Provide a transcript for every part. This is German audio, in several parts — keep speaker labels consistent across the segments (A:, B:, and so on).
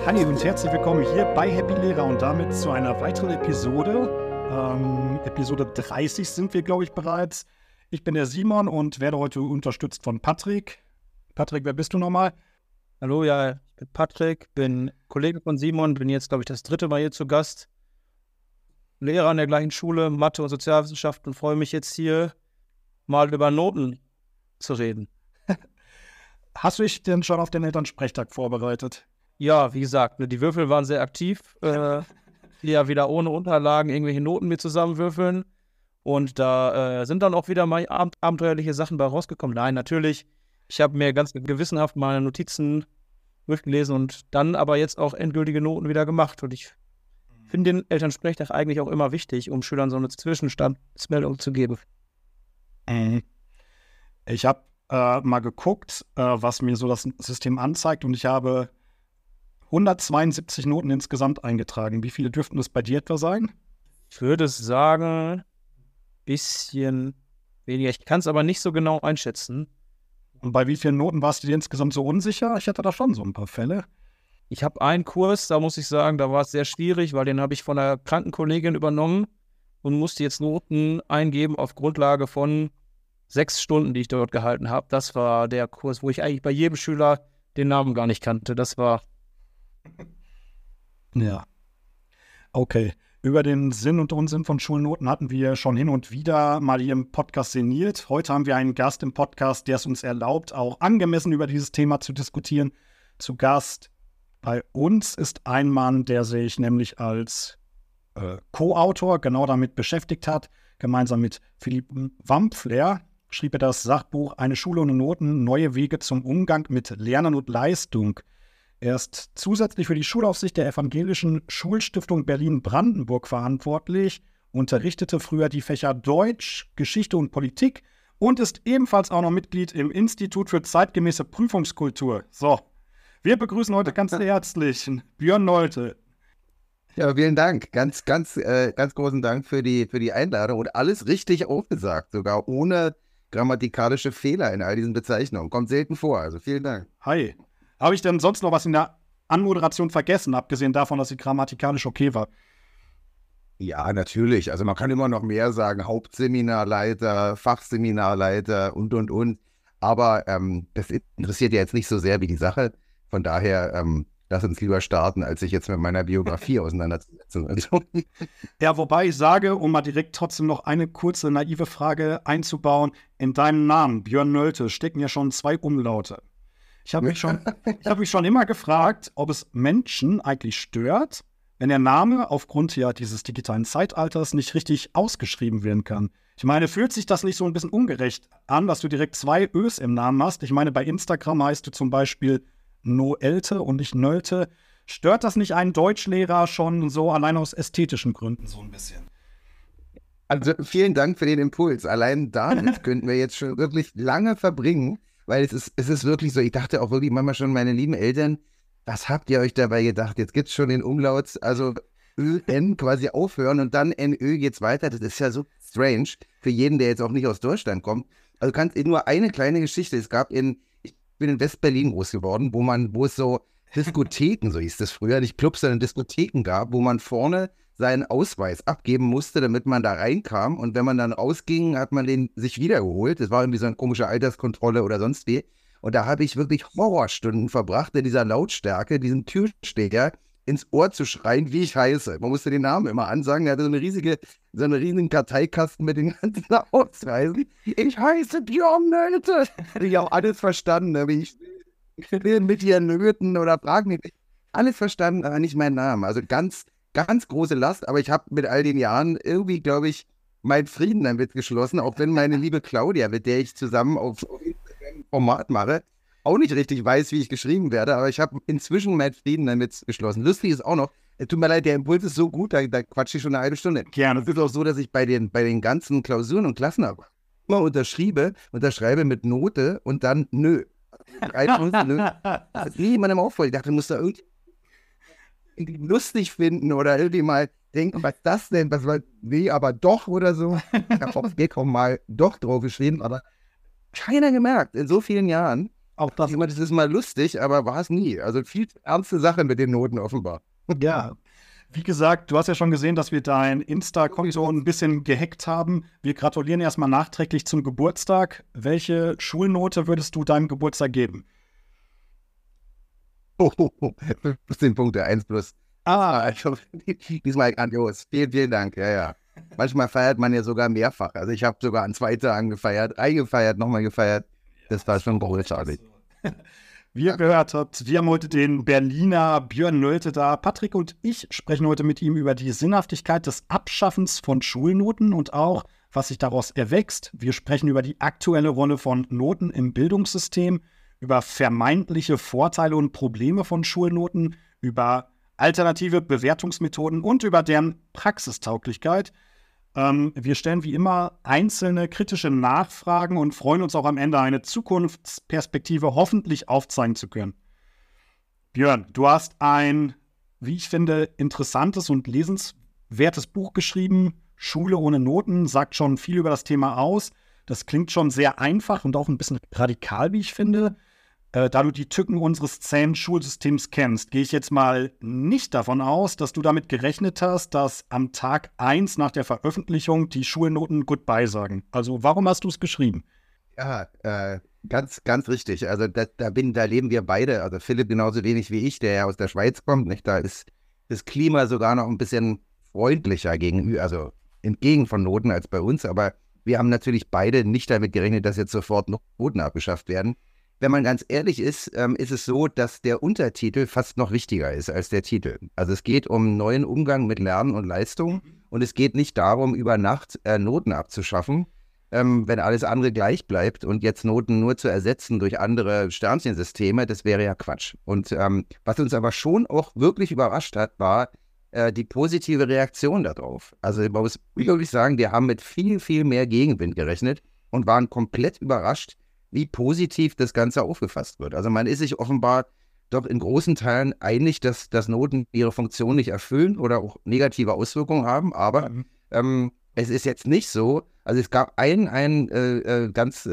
A: Hi und herzlich willkommen hier bei Happy Lehrer und damit zu einer weiteren Episode. Episode 30 sind wir, glaube ich, bereits. Ich bin der Simon und werde heute unterstützt von Patrick. Patrick, wer bist du nochmal?
B: Hallo, ja, ich bin Patrick, bin Kollege von Simon, bin jetzt, glaube ich, das 3. Mal hier zu Gast. Lehrer an der gleichen Schule, Mathe und Sozialwissenschaften und freue mich jetzt hier mal über Noten zu reden.
A: Hast du dich denn schon auf den Elternsprechtag vorbereitet?
B: Ja, wie gesagt, die Würfel waren sehr aktiv. Die ja wieder ohne Unterlagen irgendwelche Noten mir zusammenwürfeln. Und da sind dann auch wieder mal abenteuerliche Sachen bei rausgekommen. Nein, natürlich. Ich habe mir ganz gewissenhaft meine Notizen durchgelesen und dann aber jetzt auch endgültige Noten wieder gemacht. Und ich finde den Elternsprechtag eigentlich auch immer wichtig, um Schülern so eine Zwischenstandsmeldung zu geben.
A: Ich habe mal geguckt, was mir so das System anzeigt, und ich habe 172 Noten insgesamt eingetragen. Wie viele dürften das bei dir etwa sein?
B: Ich würde sagen, bisschen weniger. Ich kann es aber nicht so genau einschätzen.
A: Und bei wie vielen Noten warst du dir insgesamt so unsicher? Ich hatte da schon so ein paar Fälle.
B: Ich habe einen Kurs, da muss ich sagen, da war es sehr schwierig, weil den habe ich von einer Krankenkollegin übernommen und musste jetzt Noten eingeben auf Grundlage von 6 Stunden, die ich dort gehalten habe. Das war der Kurs, wo ich eigentlich bei jedem Schüler den Namen gar nicht kannte. Das war...
A: Ja. Okay. Über den Sinn und Unsinn von Schulnoten hatten wir schon hin und wieder mal hier im Podcast sinniert. Heute haben wir einen Gast im Podcast, der es uns erlaubt, auch angemessen über dieses Thema zu diskutieren. Zu Gast bei uns ist ein Mann, der sich nämlich als Co-Autor genau damit beschäftigt hat. Gemeinsam mit Philipp Wampfler schrieb er das Sachbuch Eine Schule ohne Noten, neue Wege zum Umgang mit Lernen und Leistung. Er ist zusätzlich für die Schulaufsicht der Evangelischen Schulstiftung Berlin-Brandenburg verantwortlich, unterrichtete früher die Fächer Deutsch, Geschichte und Politik und ist ebenfalls auch noch Mitglied im Institut für zeitgemäße Prüfungskultur. So, wir begrüßen heute ganz herzlich Björn Nolte.
C: Ja, vielen Dank. Ganz großen Dank für die Einladung und alles richtig aufgesagt, sogar ohne grammatikalische Fehler in all diesen Bezeichnungen. Kommt selten vor, also vielen Dank.
A: Hi. Habe ich denn sonst noch was in der Anmoderation vergessen, abgesehen davon, dass sie grammatikalisch okay war?
C: Ja, natürlich. Also man kann immer noch mehr sagen, Hauptseminarleiter, Fachseminarleiter und. Aber das interessiert ja jetzt nicht so sehr wie die Sache. Von daher, lass uns lieber starten, als sich jetzt mit meiner Biografie auseinanderzusetzen.
A: Ja, wobei ich sage, um mal direkt trotzdem noch eine kurze, naive Frage einzubauen, in deinem Namen, Björn Nolte, stecken ja schon 2 Umlaute. Ich habe mich schon immer gefragt, ob es Menschen eigentlich stört, wenn der Name aufgrund ja dieses digitalen Zeitalters nicht richtig ausgeschrieben werden kann. Ich meine, fühlt sich das nicht so ein bisschen ungerecht an, dass du direkt 2 Ös im Namen hast? Ich meine, bei Instagram heißt du zum Beispiel Noelte und nicht Nölte. Stört das nicht einen Deutschlehrer schon so allein aus ästhetischen Gründen so ein bisschen?
C: Also vielen Dank für den Impuls. Allein damit könnten wir jetzt schon wirklich lange verbringen. Weil es ist wirklich so, ich dachte auch wirklich manchmal schon, meine lieben Eltern, was habt ihr euch dabei gedacht? Jetzt gibt es schon den Umlaut, also ÖN quasi aufhören und dann NÖ geht's weiter. Das ist ja so strange für jeden, der jetzt auch nicht aus Deutschland kommt. Also nur eine kleine Geschichte. Ich bin in West-Berlin groß geworden, wo es so Diskotheken, so hieß das früher, nicht Clubs, sondern Diskotheken gab, wo man vorne seinen Ausweis abgeben musste, damit man da reinkam. Und wenn man dann ausging, hat man den sich wiedergeholt. Das war irgendwie so eine komische Alterskontrolle oder sonst wie. Und da habe ich wirklich Horrorstunden verbracht, in dieser Lautstärke, diesem Türsteher ins Ohr zu schreien, wie ich heiße. Man musste den Namen immer ansagen. Er hatte so einen riesigen Karteikasten mit den ganzen Ausweisen. Ich heiße Björn Nolte. Hätte ich auch alles verstanden, wie ich will mit ihren Nöten oder fragen mich. Alles verstanden, aber nicht meinen Namen. Also ganz große Last, aber ich habe mit all den Jahren irgendwie, glaube ich, meinen Frieden damit geschlossen, auch wenn meine liebe Claudia, mit der ich zusammen auf Instagram ein Format mache, auch nicht richtig weiß, wie ich geschrieben werde, aber ich habe inzwischen meinen Frieden damit geschlossen. Lustig ist auch noch, tut mir leid, der Impuls ist so gut, da quatsche ich schon eine halbe Stunde.
A: Gerne.
C: Es ist auch so, dass ich bei den ganzen Klausuren und Klassenarbeiten immer unterschreibe mit Note und dann nö. Nö. Das hat nie jemandem auffällt. Ich dachte, du musst da irgendwie lustig finden oder irgendwie mal denken, was ist das denn? Was war, nee, aber doch oder so. Ich habe auf Gag auch mal doch drauf geschrieben, aber keiner gemerkt in so vielen Jahren.
A: Auch das.
C: Ich meine, das ist mal lustig, aber war es nie. Also viel ernste Sache mit den Noten offenbar.
A: Ja. Wie gesagt, du hast ja schon gesehen, dass wir dein Insta-Konto ein bisschen gehackt haben. Wir gratulieren erstmal nachträglich zum Geburtstag. Welche Schulnote würdest du deinem Geburtstag geben?
C: 15 Punkte, 1 plus. Also, diesmal grandios. Vielen, vielen Dank. Ja. Manchmal feiert man ja sogar mehrfach. Also ich habe sogar an 2 Tagen gefeiert, eingefeiert, nochmal gefeiert. Das war schon großartig.
A: Wie ihr gehört habt, wir haben heute den Berliner Björn Nölte da. Patrick und ich sprechen heute mit ihm über die Sinnhaftigkeit des Abschaffens von Schulnoten und auch, was sich daraus erwächst. Wir sprechen über die aktuelle Rolle von Noten im Bildungssystem, über vermeintliche Vorteile und Probleme von Schulnoten, über alternative Bewertungsmethoden und über deren Praxistauglichkeit. Wir stellen wie immer einzelne kritische Nachfragen und freuen uns auch am Ende, eine Zukunftsperspektive hoffentlich aufzeigen zu können. Björn, du hast ein, wie ich finde, interessantes und lesenswertes Buch geschrieben. Schule ohne Noten sagt schon viel über das Thema aus. Das klingt schon sehr einfach und auch ein bisschen radikal, wie ich finde. Da du die Tücken unseres zähen Schulsystems kennst, gehe ich jetzt mal nicht davon aus, dass du damit gerechnet hast, dass am Tag 1 nach der Veröffentlichung die Schulnoten Goodbye sagen. Also warum hast du es geschrieben?
C: Ja, ganz, ganz richtig. Also da leben wir beide, also Philipp genauso wenig wie ich, der ja aus der Schweiz kommt. Nicht? Da ist das Klima sogar noch ein bisschen freundlicher gegenüber, also entgegen von Noten als bei uns. Aber wir haben natürlich beide nicht damit gerechnet, dass jetzt sofort Noten abgeschafft werden. Wenn man ganz ehrlich ist, ist es so, dass der Untertitel fast noch wichtiger ist als der Titel. Also es geht um einen neuen Umgang mit Lernen und Leistung und es geht nicht darum, über Nacht Noten abzuschaffen, wenn alles andere gleich bleibt und jetzt Noten nur zu ersetzen durch andere Sternchensysteme, das wäre ja Quatsch. Und was uns aber schon auch wirklich überrascht hat, war die positive Reaktion darauf. Also man muss wirklich sagen, wir haben mit viel, viel mehr Gegenwind gerechnet und waren komplett überrascht, wie positiv das Ganze aufgefasst wird. Also man ist sich offenbar doch in großen Teilen einig, dass Noten ihre Funktion nicht erfüllen oder auch negative Auswirkungen haben, aber es ist jetzt nicht so, also es gab ein ganz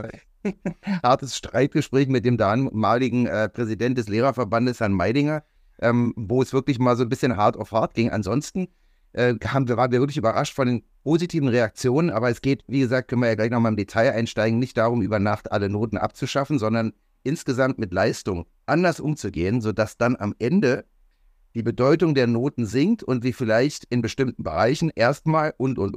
C: hartes Streitgespräch mit dem damaligen Präsident des Lehrerverbandes, Herrn Meidinger, wo es wirklich mal so ein bisschen hart auf hart ging. Ansonsten waren wir wirklich überrascht von den positiven Reaktionen, aber es geht, wie gesagt, können wir ja gleich nochmal im Detail einsteigen, nicht darum, über Nacht alle Noten abzuschaffen, sondern insgesamt mit Leistung anders umzugehen, sodass dann am Ende die Bedeutung der Noten sinkt und wir vielleicht in bestimmten Bereichen erstmal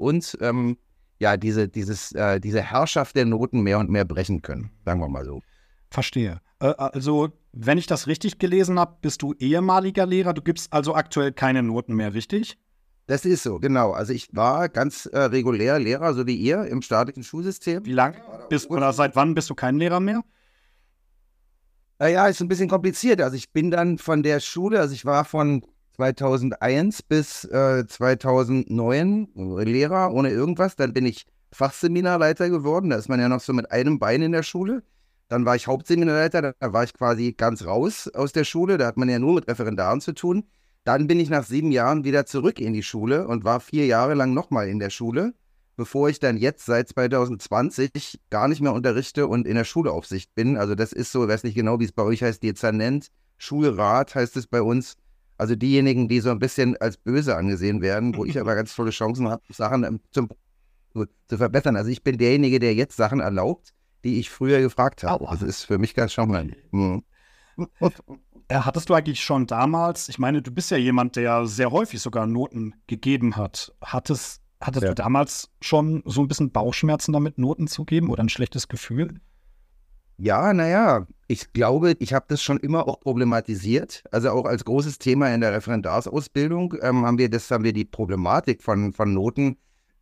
C: diese Herrschaft der Noten mehr und mehr brechen können, sagen wir mal so.
A: Verstehe. Also, wenn ich das richtig gelesen habe, bist du ehemaliger Lehrer, du gibst also aktuell keine Noten mehr, richtig?
C: Das ist so, genau. Also ich war ganz regulär Lehrer, so wie ihr, im staatlichen Schulsystem.
A: Wie lange oder seit wann bist du kein Lehrer mehr?
C: Ja, ist ein bisschen kompliziert. Also ich bin dann von der Schule, also ich war von 2001 bis 2009 Lehrer ohne irgendwas. Dann bin ich Fachseminarleiter geworden. Da ist man ja noch so mit einem Bein in der Schule. Dann war ich Hauptseminarleiter, da war ich quasi ganz raus aus der Schule. Da hat man ja nur mit Referendaren zu tun. Dann bin ich nach 7 Jahren wieder zurück in die Schule und war 4 Jahre lang nochmal in der Schule, bevor ich dann jetzt seit 2020 gar nicht mehr unterrichte und in der Schulaufsicht bin. Also das ist so, ich weiß nicht genau, wie es bei euch heißt, Dezernent, Schulrat heißt es bei uns. Also diejenigen, die so ein bisschen als böse angesehen werden, wo ich aber ganz tolle Chancen habe, Sachen zu verbessern. Also ich bin derjenige, der jetzt Sachen erlaubt, die ich früher gefragt habe. Das ist für mich ganz charmant.
A: Hattest du eigentlich schon damals, ich meine, du bist ja jemand, der sehr häufig sogar Noten gegeben hat. Hattest du damals schon so ein bisschen Bauchschmerzen damit, Noten zu geben oder ein schlechtes Gefühl?
C: Ja, naja, ich glaube, ich habe das schon immer auch problematisiert. Also auch als großes Thema in der Referendarsausbildung haben wir die Problematik von Noten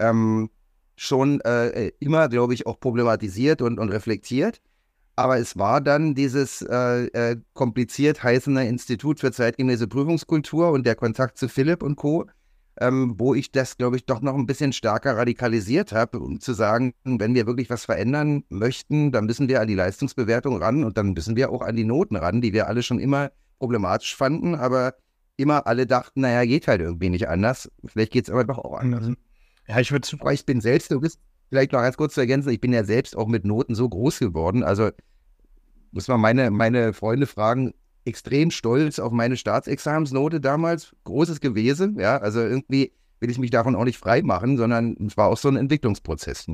C: schon immer, glaube ich, auch problematisiert und reflektiert. Aber es war dann dieses kompliziert heißende Institut für zeitgemäße Prüfungskultur und der Kontakt zu Philipp und Co., wo ich das, glaube ich, doch noch ein bisschen stärker radikalisiert habe, um zu sagen, wenn wir wirklich was verändern möchten, dann müssen wir an die Leistungsbewertung ran und dann müssen wir auch an die Noten ran, die wir alle schon immer problematisch fanden, aber immer alle dachten, naja, geht halt irgendwie nicht anders. Vielleicht geht es aber doch auch anders.
A: Ja,
C: aber ich bin selbst, du bist vielleicht noch ganz kurz zu ergänzen, ich bin ja selbst auch mit Noten so groß geworden, also muss man meine Freunde fragen, extrem stolz auf meine Staatsexamensnote damals, großes Gewesen, ja, also irgendwie will ich mich davon auch nicht frei machen, sondern es war auch so ein Entwicklungsprozess.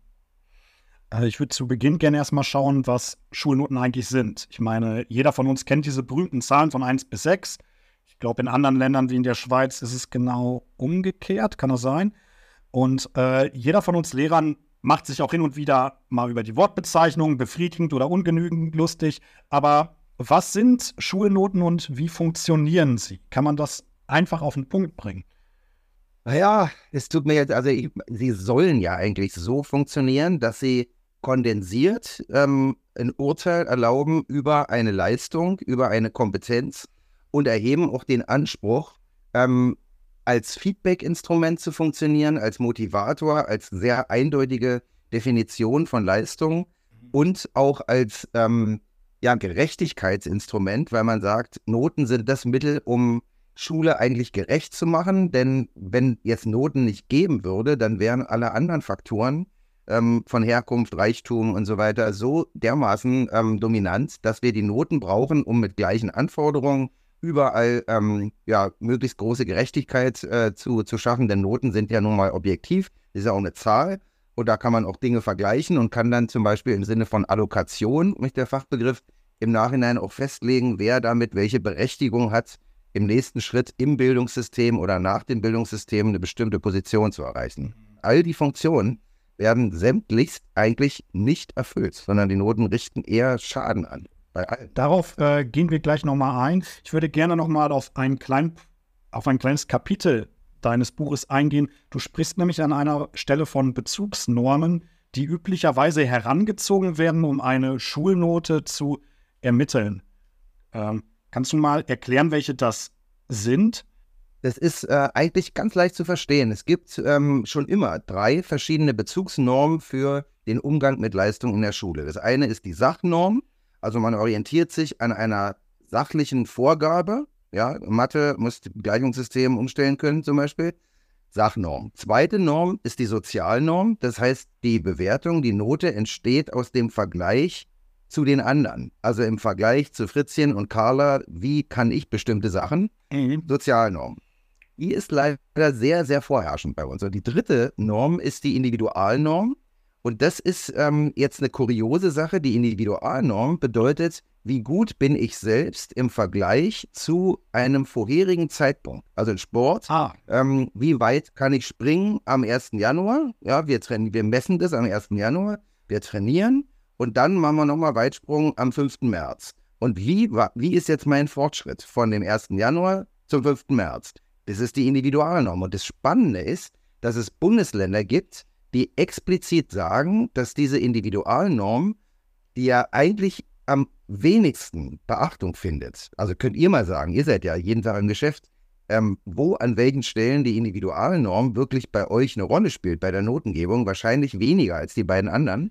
A: Ich würde zu Beginn gerne erstmal schauen, was Schulnoten eigentlich sind. Ich meine, jeder von uns kennt diese berühmten Zahlen von 1 bis 6. Ich glaube, in anderen Ländern wie in der Schweiz ist es genau umgekehrt, kann das sein? Und jeder von uns Lehrern macht sich auch hin und wieder mal über die Wortbezeichnung befriedigend oder ungenügend lustig. Aber was sind Schulnoten und wie funktionieren sie? Kann man das einfach auf den Punkt bringen?
C: Naja, es tut mir jetzt, sie sollen ja eigentlich so funktionieren, dass sie kondensiert ein Urteil erlauben über eine Leistung, über eine Kompetenz und erheben auch den Anspruch, als Feedback-Instrument zu funktionieren, als Motivator, als sehr eindeutige Definition von Leistung und auch als Gerechtigkeitsinstrument, weil man sagt, Noten sind das Mittel, um Schule eigentlich gerecht zu machen, denn wenn jetzt Noten nicht geben würde, dann wären alle anderen Faktoren von Herkunft, Reichtum und so weiter so dermaßen dominant, dass wir die Noten brauchen, um mit gleichen Anforderungen überall möglichst große Gerechtigkeit zu schaffen, denn Noten sind ja nun mal objektiv, das ist ja auch eine Zahl und da kann man auch Dinge vergleichen und kann dann zum Beispiel im Sinne von Allokation, nicht der Fachbegriff, im Nachhinein auch festlegen, wer damit welche Berechtigung hat, im nächsten Schritt im Bildungssystem oder nach dem Bildungssystem eine bestimmte Position zu erreichen. All die Funktionen werden sämtlichst eigentlich nicht erfüllt, sondern die Noten richten eher Schaden an. Bei allen.
A: Darauf gehen wir gleich nochmal ein. Ich würde gerne nochmal auf ein kleines Kapitel deines Buches eingehen. Du sprichst nämlich an einer Stelle von Bezugsnormen, die üblicherweise herangezogen werden, um eine Schulnote zu ermitteln. Kannst du mal erklären, welche das sind?
C: Das ist eigentlich ganz leicht zu verstehen. Es gibt schon immer 3 verschiedene Bezugsnormen für den Umgang mit Leistung in der Schule. Das eine ist die Sachnorm, also man orientiert sich an einer sachlichen Vorgabe. Ja, Mathe muss das Gleichungssystem umstellen können zum Beispiel. Sachnorm. Zweite Norm ist die Sozialnorm, das heißt die Bewertung, die Note entsteht aus dem Vergleich zu den anderen. Also im Vergleich zu Fritzchen und Carla, wie kann ich bestimmte Sachen? Sozialnorm. Die ist leider sehr, sehr vorherrschend bei uns. Und die dritte Norm ist die Individualnorm. Und das ist jetzt eine kuriose Sache. Die Individualnorm bedeutet, wie gut bin ich selbst im Vergleich zu einem vorherigen Zeitpunkt. Also in Sport, wie weit kann ich springen am 1. Januar? Ja, wir messen das am 1. Januar. Wir trainieren. Und dann machen wir nochmal Weitsprung am 5. März. Und wie ist jetzt mein Fortschritt von dem 1. Januar zum 5. März? Das ist die Individualnorm. Und das Spannende ist, dass es Bundesländer gibt, die explizit sagen, dass diese Individualnorm, die ja eigentlich am wenigsten Beachtung findet, also könnt ihr mal sagen, ihr seid ja jeden Tag im Geschäft, wo an welchen Stellen die Individualnorm wirklich bei euch eine Rolle spielt, bei der Notengebung, wahrscheinlich weniger als die beiden anderen.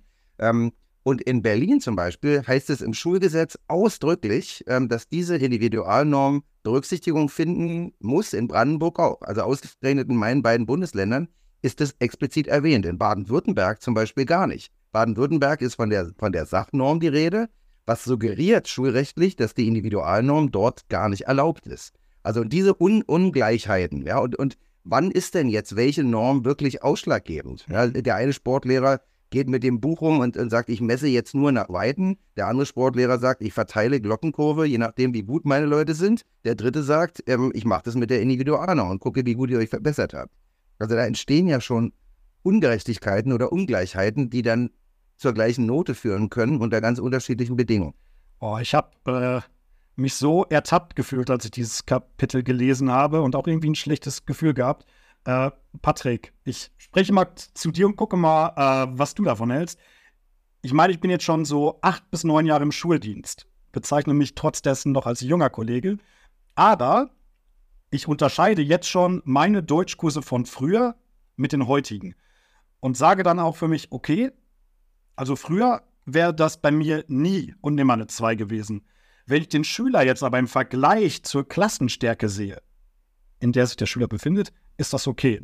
C: Und in Berlin zum Beispiel heißt es im Schulgesetz ausdrücklich, dass diese Individualnorm Berücksichtigung finden muss, in Brandenburg auch. Also ausgerechnet in meinen beiden Bundesländern ist es explizit erwähnt. In Baden-Württemberg zum Beispiel gar nicht. Baden-Württemberg ist von der Sachnorm die Rede, was suggeriert schulrechtlich, dass die Individualnorm dort gar nicht erlaubt ist. Also diese Ungleichheiten, ja, und wann ist denn jetzt welche Norm wirklich ausschlaggebend? Ja, der eine Sportlehrer geht mit dem Buch rum und sagt, ich messe jetzt nur nach Weiten. Der andere Sportlehrer sagt, ich verteile Glockenkurve, je nachdem, wie gut meine Leute sind. Der dritte sagt, ich mache das mit der Individualnorm und gucke, wie gut ihr euch verbessert habt. Also da entstehen ja schon Ungerechtigkeiten oder Ungleichheiten, die dann zur gleichen Note führen können unter ganz unterschiedlichen Bedingungen.
A: Ich habe mich so ertappt gefühlt, als ich dieses Kapitel gelesen habe und auch irgendwie ein schlechtes Gefühl gehabt. Patrick, ich spreche mal zu dir und gucke mal, was du davon hältst. Ich meine, ich bin jetzt schon so 8 bis 9 Jahre im Schuldienst, bezeichne mich trotz dessen noch als junger Kollege, aber ich unterscheide jetzt schon meine Deutschkurse von früher mit den heutigen und sage dann auch für mich, okay, also früher wäre das bei mir nie und nimmer eine 2 gewesen. Wenn ich den Schüler jetzt aber im Vergleich zur Klassenstärke sehe, in der sich der Schüler befindet, ist das okay.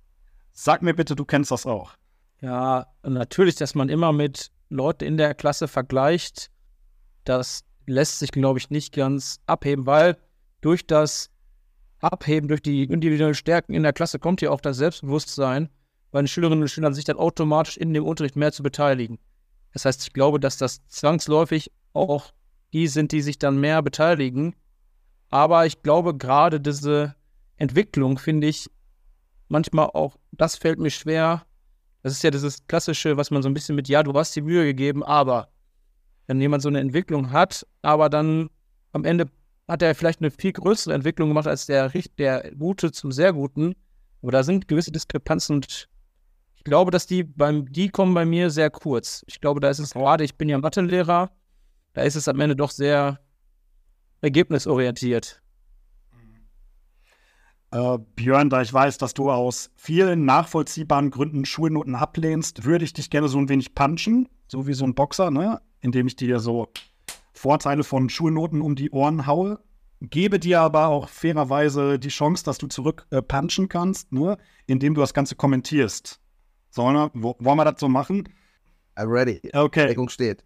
A: Sag mir bitte, du kennst das auch.
B: Ja, natürlich, dass man immer mit Leuten in der Klasse vergleicht, das lässt sich, glaube ich, nicht ganz abheben, weil durch das Abheben, durch die individuellen Stärken in der Klasse kommt ja auch das Selbstbewusstsein bei den Schülerinnen und Schülern, sich dann automatisch in dem Unterricht mehr zu beteiligen. Das heißt, ich glaube, dass das zwangsläufig auch die sind, die sich dann mehr beteiligen. Aber ich glaube, gerade diese Entwicklung finde ich manchmal auch, das fällt mir schwer. Das ist ja dieses Klassische, was man so ein bisschen mit, ja, du hast die Mühe gegeben, aber wenn jemand so eine Entwicklung hat, aber dann am Ende hat er vielleicht eine viel größere Entwicklung gemacht als der Gute zum sehr Guten. Aber da sind gewisse Diskrepanzen und ich glaube, dass die kommen bei mir sehr kurz. Ich glaube, da ist es gerade, ich bin ja Mathelehrer, da ist es am Ende doch sehr ergebnisorientiert.
A: Björn, da ich weiß, dass du aus vielen nachvollziehbaren Gründen Schulnoten ablehnst, würde ich dich gerne so ein wenig punchen, so wie so ein Boxer, ne? Indem ich dir so Vorteile von Schulnoten um die Ohren haue. Gebe dir aber auch fairerweise die Chance, dass du zurück punchen kannst, nur indem du das Ganze kommentierst. Wollen wir das so machen?
C: I'm ready.
A: Okay.
C: Deckung steht.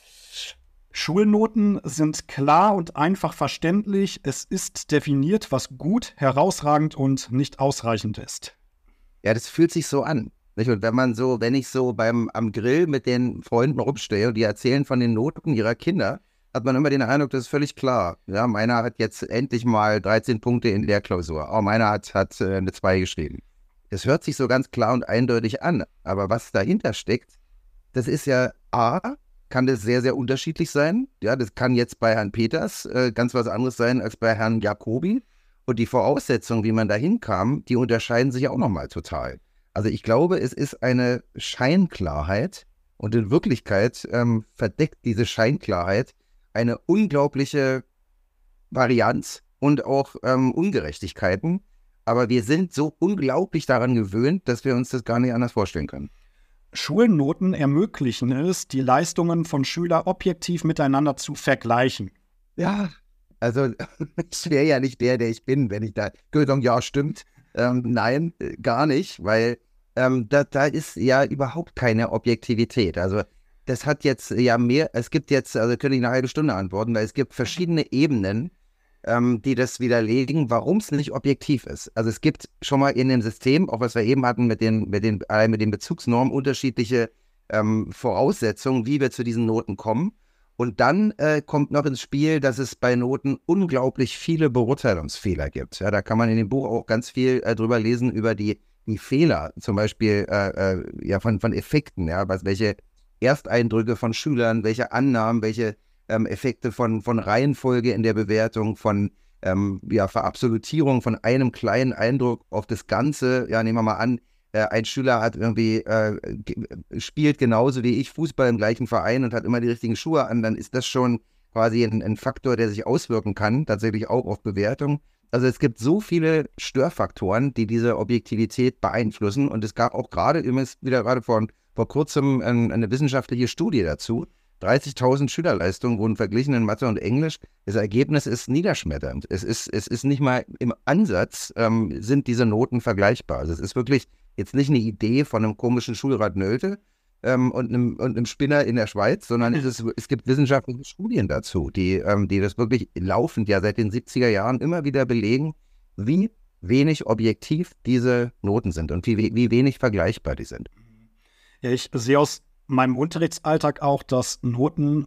A: Schulnoten sind klar und einfach verständlich. Es ist definiert, was gut, herausragend und nicht ausreichend ist.
C: Ja, das fühlt sich so an. Nicht? Und wenn ich so am Grill mit den Freunden rumstehe und die erzählen von den Noten ihrer Kinder, hat man immer den Eindruck, das ist völlig klar. Ja, meiner hat jetzt endlich mal 13 Punkte in der Klausur. Auch meiner hat eine 2 geschrieben. Das hört sich so ganz klar und eindeutig an. Aber was dahinter steckt, das ist ja kann das sehr, sehr unterschiedlich sein. Ja, das kann jetzt bei Herrn Peters ganz was anderes sein als bei Herrn Jacobi. Und die Voraussetzungen, wie man da hinkam, die unterscheiden sich ja auch nochmal total. Also ich glaube, es ist eine Scheinklarheit und in Wirklichkeit verdeckt diese Scheinklarheit eine unglaubliche Varianz und auch Ungerechtigkeiten. Aber wir sind so unglaublich daran gewöhnt, dass wir uns das gar nicht anders vorstellen können.
A: Schulnoten ermöglichen es, die Leistungen von Schülern objektiv miteinander zu vergleichen.
C: Ja, also ich wäre ja nicht der ich bin, wenn ich da sagen, ja, stimmt. Nein, gar nicht, weil da ist ja überhaupt keine Objektivität. Also das hat jetzt ja es gibt jetzt, also könnte ich eine halbe Stunde antworten, weil es gibt verschiedene Ebenen, die das widerlegen, warum es nicht objektiv ist. Also es gibt schon mal in dem System, auch was wir eben hatten mit den Bezugsnormen, unterschiedliche Voraussetzungen, wie wir zu diesen Noten kommen. Und dann kommt noch ins Spiel, dass es bei Noten unglaublich viele Beurteilungsfehler gibt. Ja, da kann man in dem Buch auch ganz viel drüber lesen, über die Fehler, zum Beispiel von Effekten, ja, welche Ersteindrücke von Schülern, welche Annahmen, welche Effekte von Reihenfolge in der Bewertung, von Verabsolutierung von einem kleinen Eindruck auf das Ganze. Ja, nehmen wir mal an, ein Schüler hat spielt genauso wie ich Fußball im gleichen Verein und hat immer die richtigen Schuhe an, dann ist das schon quasi ein Faktor, der sich auswirken kann, tatsächlich auch auf Bewertung. Also es gibt so viele Störfaktoren, die diese Objektivität beeinflussen und es gab auch gerade vor kurzem eine wissenschaftliche Studie dazu. 30.000 Schülerleistungen wurden verglichen in Mathe und Englisch. Das Ergebnis ist niederschmetternd. Es ist nicht mal im Ansatz, sind diese Noten vergleichbar. Also es ist wirklich jetzt nicht eine Idee von einem komischen Schulrat Nölte und einem Spinner in der Schweiz, sondern es gibt wissenschaftliche Studien dazu, die das wirklich laufend ja seit den 70er Jahren immer wieder belegen, wie wenig objektiv diese Noten sind und wie wenig vergleichbar die sind.
A: Ja, ich sehe aus meinem Unterrichtsalltag auch, dass Noten,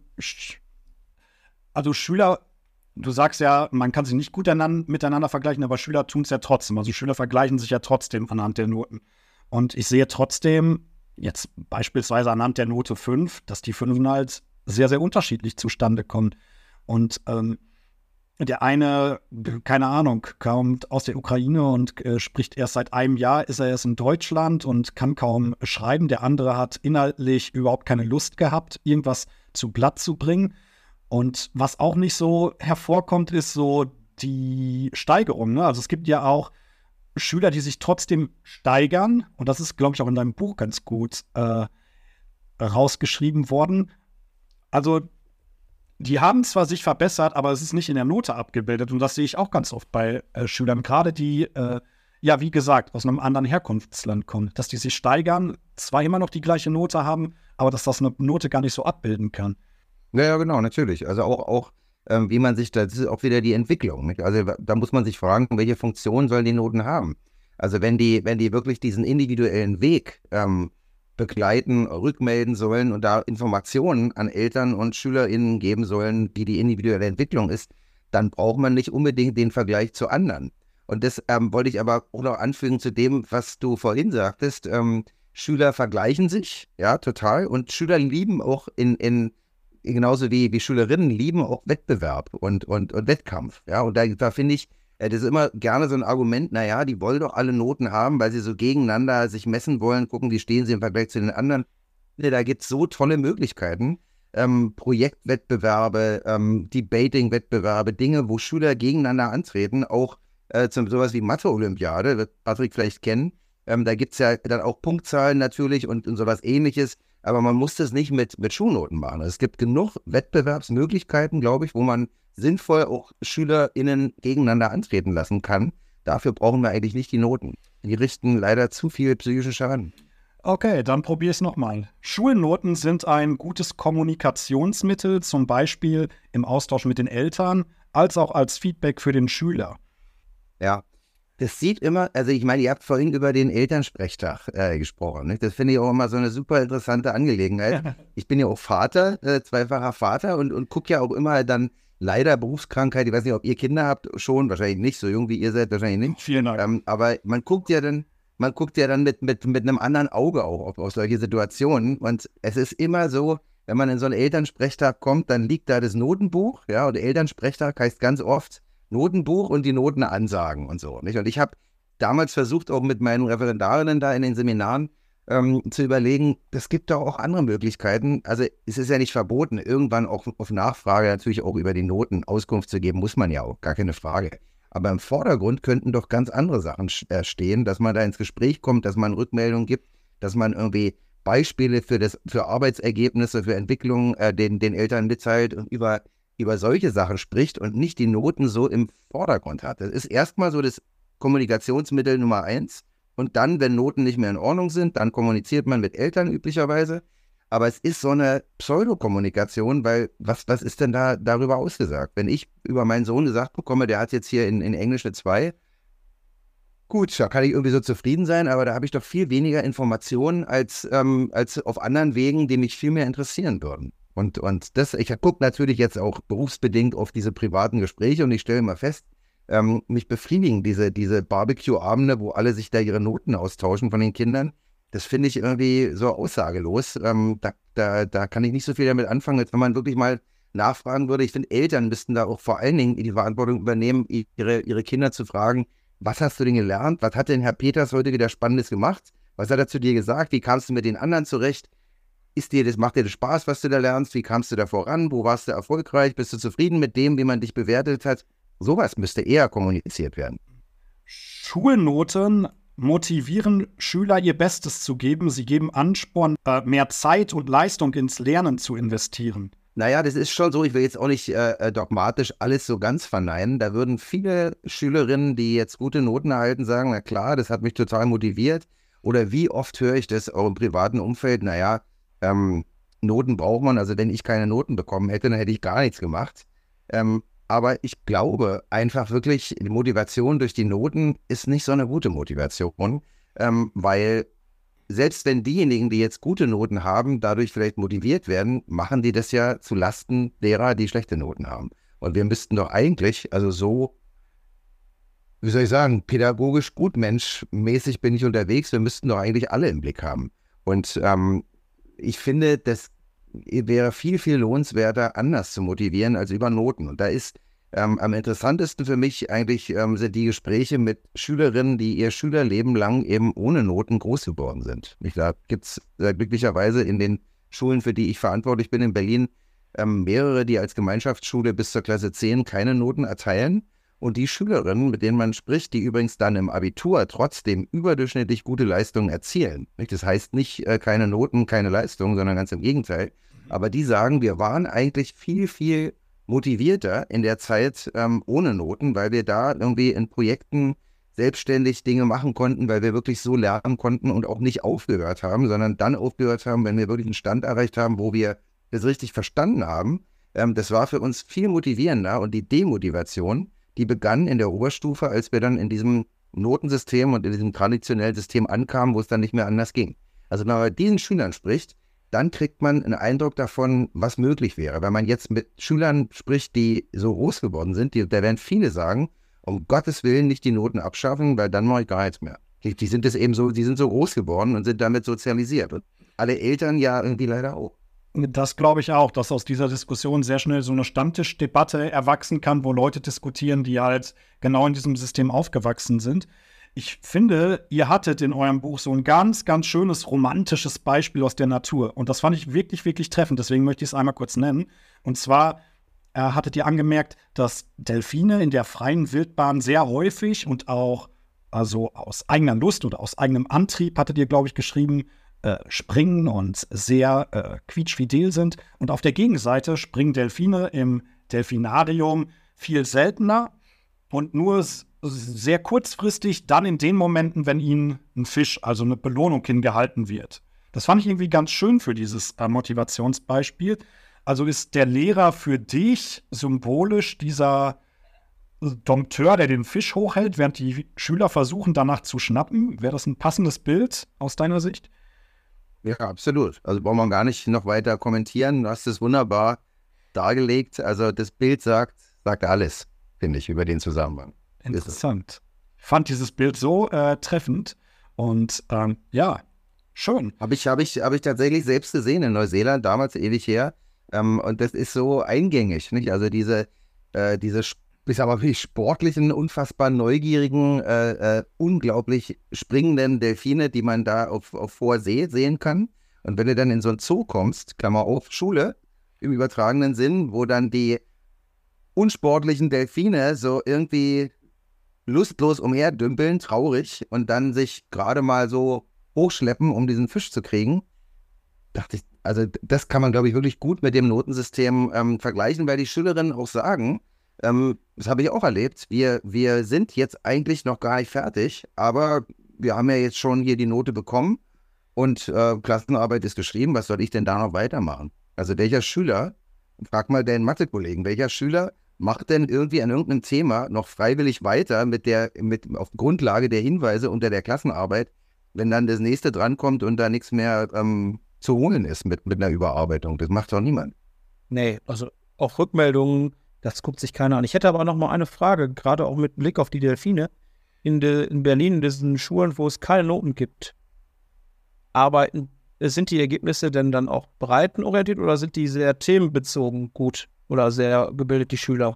A: also Schüler, du sagst ja, man kann sie nicht gut miteinander vergleichen, aber Schüler tun es ja trotzdem. Also Schüler vergleichen sich ja trotzdem anhand der Noten. Und ich sehe trotzdem, jetzt beispielsweise anhand der Note 5, dass die 5 halt sehr, sehr unterschiedlich zustande kommen. Und der eine, keine Ahnung, kommt aus der Ukraine und spricht erst seit einem Jahr, ist er erst in Deutschland und kann kaum schreiben. Der andere hat inhaltlich überhaupt keine Lust gehabt, irgendwas zu Blatt zu bringen. Und was auch nicht so hervorkommt, ist so die Steigerung. Ne? Also es gibt ja auch Schüler, die sich trotzdem steigern. Und das ist, glaube ich, auch in deinem Buch ganz gut rausgeschrieben worden. Also die haben zwar sich verbessert, aber es ist nicht in der Note abgebildet. Und das sehe ich auch ganz oft bei Schülern, gerade die, wie gesagt, aus einem anderen Herkunftsland kommen. Dass die sich steigern, zwar immer noch die gleiche Note haben, aber dass das eine Note gar nicht so abbilden kann.
C: Ja, genau, natürlich. Also auch wie man sich, das ist auch wieder die Entwicklung. Nicht? Also da muss man sich fragen, welche Funktion sollen die Noten haben? Also wenn die wirklich diesen individuellen Weg begleiten, rückmelden sollen und da Informationen an Eltern und SchülerInnen geben sollen, wie die individuelle Entwicklung ist, dann braucht man nicht unbedingt den Vergleich zu anderen. Und das wollte ich aber auch noch anfügen zu dem, was du vorhin sagtest. Schüler vergleichen sich, ja, total. Und Schüler lieben auch genauso wie Schülerinnen lieben auch Wettbewerb und Wettkampf. Ja, und da finde ich, das ist immer gerne so ein Argument, naja, die wollen doch alle Noten haben, weil sie so gegeneinander sich messen wollen, gucken, wie stehen sie im Vergleich zu den anderen. Da gibt es so tolle Möglichkeiten. Projektwettbewerbe, Debating-Wettbewerbe, Dinge, wo Schüler gegeneinander antreten, auch zum sowas wie Mathe-Olympiade, wird Patrick vielleicht kennen. Da gibt es ja dann auch Punktzahlen natürlich und sowas Ähnliches. Aber man muss das nicht mit Schulnoten machen. Es gibt genug Wettbewerbsmöglichkeiten, glaube ich, wo man sinnvoll auch SchülerInnen gegeneinander antreten lassen kann. Dafür brauchen wir eigentlich nicht die Noten. Die richten leider zu viel psychischen Schaden.
A: Okay, dann probiere ich es nochmal. Schulnoten sind ein gutes Kommunikationsmittel, zum Beispiel im Austausch mit den Eltern, als auch als Feedback für den Schüler.
C: Ja, das sieht immer, also ich meine, ihr habt vorhin über den Elternsprechtag gesprochen. Nicht? Das finde ich auch immer so eine super interessante Angelegenheit. Ich bin ja auch Vater, zweifacher Vater und gucke ja auch immer dann leider Berufskrankheit. Ich weiß nicht, ob ihr Kinder habt, schon, wahrscheinlich nicht, so jung wie ihr seid, wahrscheinlich nicht.
A: Vielen Dank.
C: Aber man guckt ja dann mit einem anderen Auge auch auf solche Situationen. Und es ist immer so, wenn man in so einen Elternsprechtag kommt, dann liegt da das Notenbuch, ja, und Elternsprechtag heißt ganz oft Notenbuch und die Noten ansagen und so. Nicht? Und ich habe damals versucht, auch mit meinen Referendarinnen da in den Seminaren zu überlegen, es gibt da auch andere Möglichkeiten. Also es ist ja nicht verboten, irgendwann auch auf Nachfrage natürlich auch über die Noten Auskunft zu geben, muss man ja auch, gar keine Frage. Aber im Vordergrund könnten doch ganz andere Sachen stehen, dass man da ins Gespräch kommt, dass man Rückmeldungen gibt, dass man irgendwie Beispiele für Arbeitsergebnisse, für Entwicklungen den Eltern mitteilt und über solche Sachen spricht und nicht die Noten so im Vordergrund hat. Das ist erstmal so das Kommunikationsmittel Nummer 1. Und dann, wenn Noten nicht mehr in Ordnung sind, dann kommuniziert man mit Eltern üblicherweise. Aber es ist so eine Pseudokommunikation, weil was ist denn da darüber ausgesagt? Wenn ich über meinen Sohn gesagt bekomme, der hat jetzt hier in Englisch eine 2, gut, da kann ich irgendwie so zufrieden sein, aber da habe ich doch viel weniger Informationen als auf anderen Wegen, die mich viel mehr interessieren würden. Und ich gucke natürlich jetzt auch berufsbedingt auf diese privaten Gespräche und ich stelle mal fest, mich befriedigen diese Barbecue-Abende, wo alle sich da ihre Noten austauschen von den Kindern. Das finde ich irgendwie so aussagelos. Da kann ich nicht so viel damit anfangen, als wenn man wirklich mal nachfragen würde. Ich finde, Eltern müssten da auch vor allen Dingen die Verantwortung übernehmen, ihre Kinder zu fragen, was hast du denn gelernt? Was hat denn Herr Peters heute wieder Spannendes gemacht? Was hat er zu dir gesagt? Wie kamst du mit den anderen zurecht? Macht dir das Spaß, was du da lernst? Wie kamst du da voran? Wo warst du erfolgreich? Bist du zufrieden mit dem, wie man dich bewertet hat? Sowas müsste eher kommuniziert werden.
A: Schulnoten motivieren Schüler, ihr Bestes zu geben. Sie geben Ansporn, mehr Zeit und Leistung ins Lernen zu investieren.
C: Naja, das ist schon so, ich will jetzt auch nicht dogmatisch alles so ganz verneinen. Da würden viele Schülerinnen, die jetzt gute Noten erhalten, sagen, na klar, das hat mich total motiviert. Oder wie oft höre ich das auch im privaten Umfeld, naja, Noten braucht man, also wenn ich keine Noten bekommen hätte, dann hätte ich gar nichts gemacht. Aber ich glaube einfach wirklich, die Motivation durch die Noten ist nicht so eine gute Motivation, weil selbst wenn diejenigen, die jetzt gute Noten haben, dadurch vielleicht motiviert werden, machen die das ja zu Lasten derer, die schlechte Noten haben. Und wir müssten doch eigentlich, also so, wie soll ich sagen, pädagogisch gutmenschmäßig bin ich unterwegs, wir müssten doch eigentlich alle im Blick haben. Und ich finde, das wäre viel, viel lohnenswerter, anders zu motivieren als über Noten. Und da ist am interessantesten für mich eigentlich sind die Gespräche mit Schülerinnen, die ihr Schülerleben lang eben ohne Noten groß geworden sind. Da gibt es glücklicherweise in den Schulen, für die ich verantwortlich bin in Berlin, mehrere, die als Gemeinschaftsschule bis zur Klasse 10 keine Noten erteilen. Und die Schülerinnen, mit denen man spricht, die übrigens dann im Abitur trotzdem überdurchschnittlich gute Leistungen erzielen. Das heißt nicht keine Noten, keine Leistungen, sondern ganz im Gegenteil. Aber die sagen, wir waren eigentlich viel, viel motivierter in der Zeit ohne Noten, weil wir da irgendwie in Projekten selbstständig Dinge machen konnten, weil wir wirklich so lernen konnten und auch nicht aufgehört haben, sondern dann aufgehört haben, wenn wir wirklich einen Stand erreicht haben, wo wir das richtig verstanden haben, das war für uns viel motivierender und die Demotivation, die begann in der Oberstufe, als wir dann in diesem Notensystem und in diesem traditionellen System ankamen, wo es dann nicht mehr anders ging. Also wenn man mit diesen Schülern spricht, dann kriegt man einen Eindruck davon, was möglich wäre. Wenn man jetzt mit Schülern spricht, die so groß geworden sind, da werden viele sagen, um Gottes Willen nicht die Noten abschaffen, weil dann mache ich gar nichts mehr. Die sind es eben so, die sind so groß geworden und sind damit sozialisiert. Und alle Eltern ja irgendwie leider auch.
A: Das glaube ich auch, dass aus dieser Diskussion sehr schnell so eine Stammtischdebatte erwachsen kann, wo Leute diskutieren, die halt genau in diesem System aufgewachsen sind. Ich finde, ihr hattet in eurem Buch so ein ganz, ganz schönes romantisches Beispiel aus der Natur. Und das fand ich wirklich, wirklich treffend. Deswegen möchte ich es einmal kurz nennen. Und zwar hattet ihr angemerkt, dass Delfine in der freien Wildbahn sehr häufig und auch also aus eigener Lust oder aus eigenem Antrieb, hattet ihr, glaube ich, geschrieben, springen und sehr quietschfidel sind. Und auf der Gegenseite springen Delfine im Delfinarium viel seltener und nur sehr kurzfristig, dann in den Momenten, wenn ihnen ein Fisch, also eine Belohnung hingehalten wird. Das fand ich irgendwie ganz schön für dieses Motivationsbeispiel. Also ist der Lehrer für dich symbolisch dieser Dompteur, der den Fisch hochhält, während die Schüler versuchen, danach zu schnappen? Wäre das ein passendes Bild aus deiner Sicht?
C: Ja, absolut. Also brauchen wir gar nicht noch weiter kommentieren. Du hast es wunderbar dargelegt. Also das Bild sagt alles, finde ich, über den Zusammenhang.
A: Interessant. Ich fand dieses Bild so treffend und ja, schön.
C: Hab ich tatsächlich selbst gesehen in Neuseeland, damals ewig her. Und das ist so eingängig, nicht? Also diese ich sag mal, wirklich sportlichen, unfassbar neugierigen, unglaublich springenden Delfine, die man da auf hoher See sehen kann. Und wenn du dann in so ein Zoo kommst, Klammer auf, Schule, im übertragenen Sinn, wo dann die unsportlichen Delfine so irgendwie lustlos umherdümpeln, traurig, und dann sich gerade mal so hochschleppen, um diesen Fisch zu kriegen, dachte ich, also das kann man, glaube ich, wirklich gut mit dem Notensystem vergleichen, weil die Schülerinnen auch sagen, das habe ich auch erlebt, wir sind jetzt eigentlich noch gar nicht fertig, aber wir haben ja jetzt schon hier die Note bekommen und Klassenarbeit ist geschrieben, was soll ich denn da noch weitermachen? Also welcher Schüler, frag mal deinen Mathe-Kollegen, welcher Schüler macht denn irgendwie an irgendeinem Thema noch freiwillig weiter auf Grundlage der Hinweise unter der Klassenarbeit, wenn dann das nächste drankommt und da nichts mehr zu holen ist mit einer Überarbeitung? Das macht doch niemand.
B: Nee, also auch Rückmeldungen, das guckt sich keiner an. Ich hätte aber noch mal eine Frage, gerade auch mit Blick auf die Delfine. In Berlin, in diesen Schulen, wo es keine Noten gibt, sind die Ergebnisse denn dann auch breitenorientiert oder sind die sehr themenbezogen gut oder sehr gebildet, die Schüler?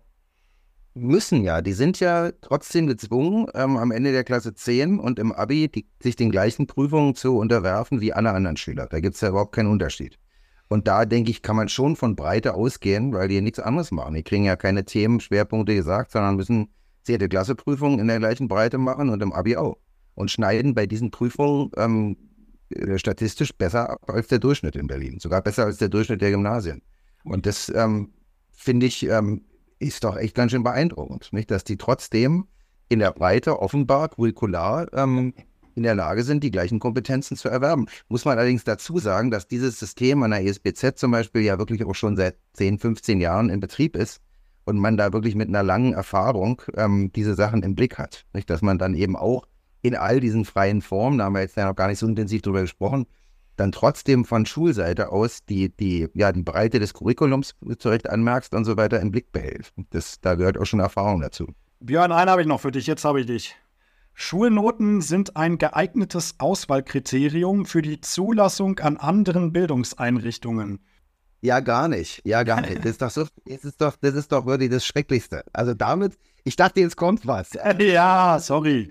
C: Müssen ja, die sind ja trotzdem gezwungen, am Ende der Klasse 10 und im Abi sich den gleichen Prüfungen zu unterwerfen wie alle anderen Schüler. Da gibt es ja überhaupt keinen Unterschied. Und da, denke ich, kann man schon von Breite ausgehen, weil die nichts anderes machen. Die kriegen ja keine Themenschwerpunkte gesagt, sondern müssen 10. Klasse Prüfungen in der gleichen Breite machen und im Abi auch. Und schneiden bei diesen Prüfungen statistisch besser ab als der Durchschnitt in Berlin. Sogar besser als der Durchschnitt der Gymnasien. Und das, finde ich, ist doch echt ganz schön beeindruckend, nicht? Dass die trotzdem in der Breite offenbar curricular in der Lage sind, die gleichen Kompetenzen zu erwerben. Muss man allerdings dazu sagen, dass dieses System an der ESBZ zum Beispiel ja wirklich auch schon seit 10, 15 Jahren in Betrieb ist und man da wirklich mit einer langen Erfahrung diese Sachen im Blick hat. Nicht? Dass man dann eben auch in all diesen freien Formen, da haben wir jetzt ja noch gar nicht so intensiv drüber gesprochen, dann trotzdem von Schulseite aus die Breite des Curriculums, wie du zu Recht anmerkst, und so weiter im Blick behält. Da gehört auch schon Erfahrung dazu.
A: Björn, einen habe ich noch für dich, jetzt habe ich dich. Schulnoten sind ein geeignetes Auswahlkriterium für die Zulassung an anderen Bildungseinrichtungen.
C: Ja, gar nicht. Ja, gar nicht. Das ist doch wirklich das Schrecklichste. Also damit, ich dachte, jetzt kommt was.
A: Ja, sorry.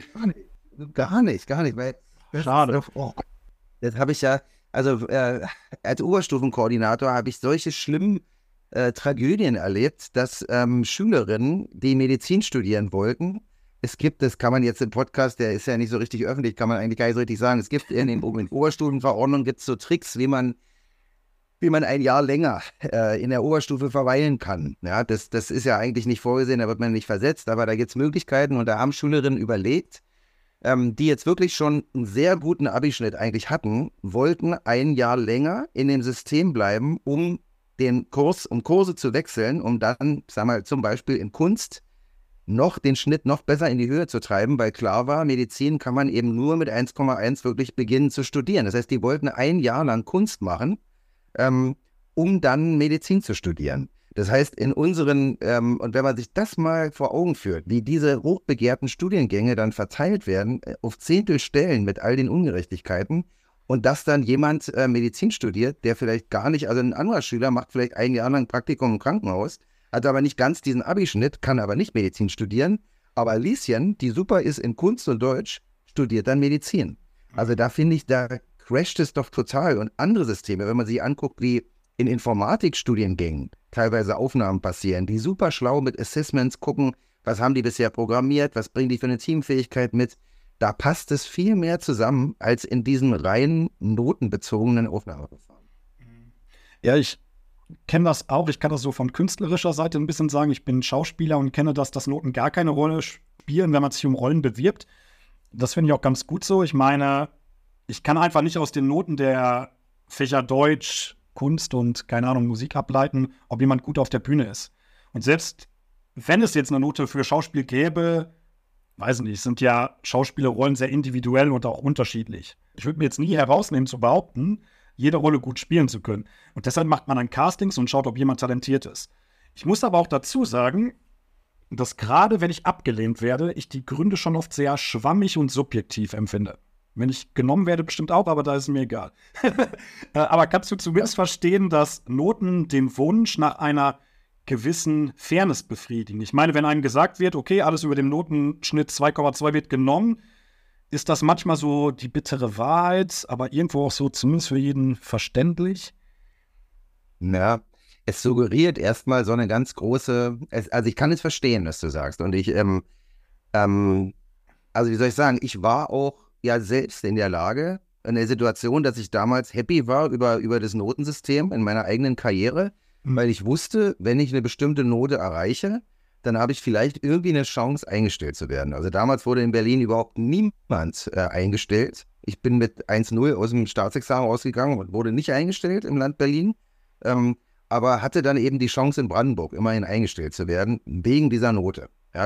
C: Gar nicht, weil
A: schade.
C: Das habe ich ja, also als Oberstufenkoordinator habe ich solche schlimmen Tragödien erlebt, dass Schülerinnen, die Medizin studieren wollten, das kann man jetzt im Podcast, der ist ja nicht so richtig öffentlich, kann man eigentlich gar nicht so richtig sagen, es gibt in den Oberstufenverordnungen gibt es so Tricks, wie man ein Jahr länger in der Oberstufe verweilen kann. Ja, das ist ja eigentlich nicht vorgesehen, da wird man nicht versetzt, aber da gibt es Möglichkeiten und da haben Schülerinnen überlegt, die jetzt wirklich schon einen sehr guten Abischnitt eigentlich hatten, wollten ein Jahr länger in dem System bleiben, um um Kurse zu wechseln, um dann, sag mal, zum Beispiel in Kunst den Schnitt noch besser in die Höhe zu treiben, weil klar war, Medizin kann man eben nur mit 1,1 wirklich beginnen zu studieren. Das heißt, die wollten 1 Jahr lang Kunst machen, um dann Medizin zu studieren. Das heißt, und wenn man sich das mal vor Augen führt, wie diese hochbegehrten Studiengänge dann verteilt werden, auf Zehntelstellen mit all den Ungerechtigkeiten, und dass dann jemand Medizin studiert, der vielleicht gar nicht, also ein anderer Schüler macht vielleicht 1 Jahr lang Praktikum im Krankenhaus, hat aber nicht ganz diesen Abischnitt, kann aber nicht Medizin studieren, aber Lieschen, die super ist in Kunst und Deutsch, studiert dann Medizin. Also da finde ich, da crasht es doch total. Und andere Systeme, wenn man sich anguckt, wie in Informatikstudiengängen teilweise Aufnahmen passieren, die super schlau mit Assessments gucken, was haben die bisher programmiert, was bringen die für eine Teamfähigkeit mit. Da passt es viel mehr zusammen als in diesen rein notenbezogenen Aufnahmeverfahren.
A: Ja, ich kenne das auch. Ich kann das so von künstlerischer Seite ein bisschen sagen. Ich bin Schauspieler und kenne, dass Noten gar keine Rolle spielen, wenn man sich um Rollen bewirbt. Das finde ich auch ganz gut so. Ich meine, ich kann einfach nicht aus den Noten der Fächer Deutsch, Kunst und, keine Ahnung, Musik ableiten, ob jemand gut auf der Bühne ist. Und selbst wenn es jetzt eine Note für Schauspiel gäbe, weiß nicht, sind ja Schauspielerrollen sehr individuell und auch unterschiedlich. Ich würde mir jetzt nie herausnehmen zu behaupten, jede Rolle gut spielen zu können. Und deshalb macht man dann Castings und schaut, ob jemand talentiert ist. Ich muss aber auch dazu sagen, dass gerade wenn ich abgelehnt werde, ich die Gründe schon oft sehr schwammig und subjektiv empfinde. Wenn ich genommen werde, bestimmt auch, aber da ist es mir egal. Aber kannst du zumindest verstehen, dass Noten den Wunsch nach einer gewissen Fairness befriedigen? Ich meine, wenn einem gesagt wird, okay, alles über dem Notenschnitt 2,2 wird genommen, ist das manchmal so die bittere Wahrheit, aber irgendwo auch so zumindest für jeden verständlich?
C: Ja, es suggeriert erstmal so eine ganz große, also ich kann es verstehen, was du sagst. Und also wie soll ich sagen, ich war auch ja selbst in der Lage, in der Situation, dass ich damals happy war über das Notensystem in meiner eigenen Karriere, weil ich wusste, wenn ich eine bestimmte Note erreiche, dann habe ich vielleicht irgendwie eine Chance, eingestellt zu werden. Also damals wurde in Berlin überhaupt niemand eingestellt. Ich bin mit 1,0 aus dem Staatsexamen rausgegangen und wurde nicht eingestellt im Land Berlin, aber hatte dann eben die Chance in Brandenburg immerhin eingestellt zu werden, wegen dieser Note. Ja,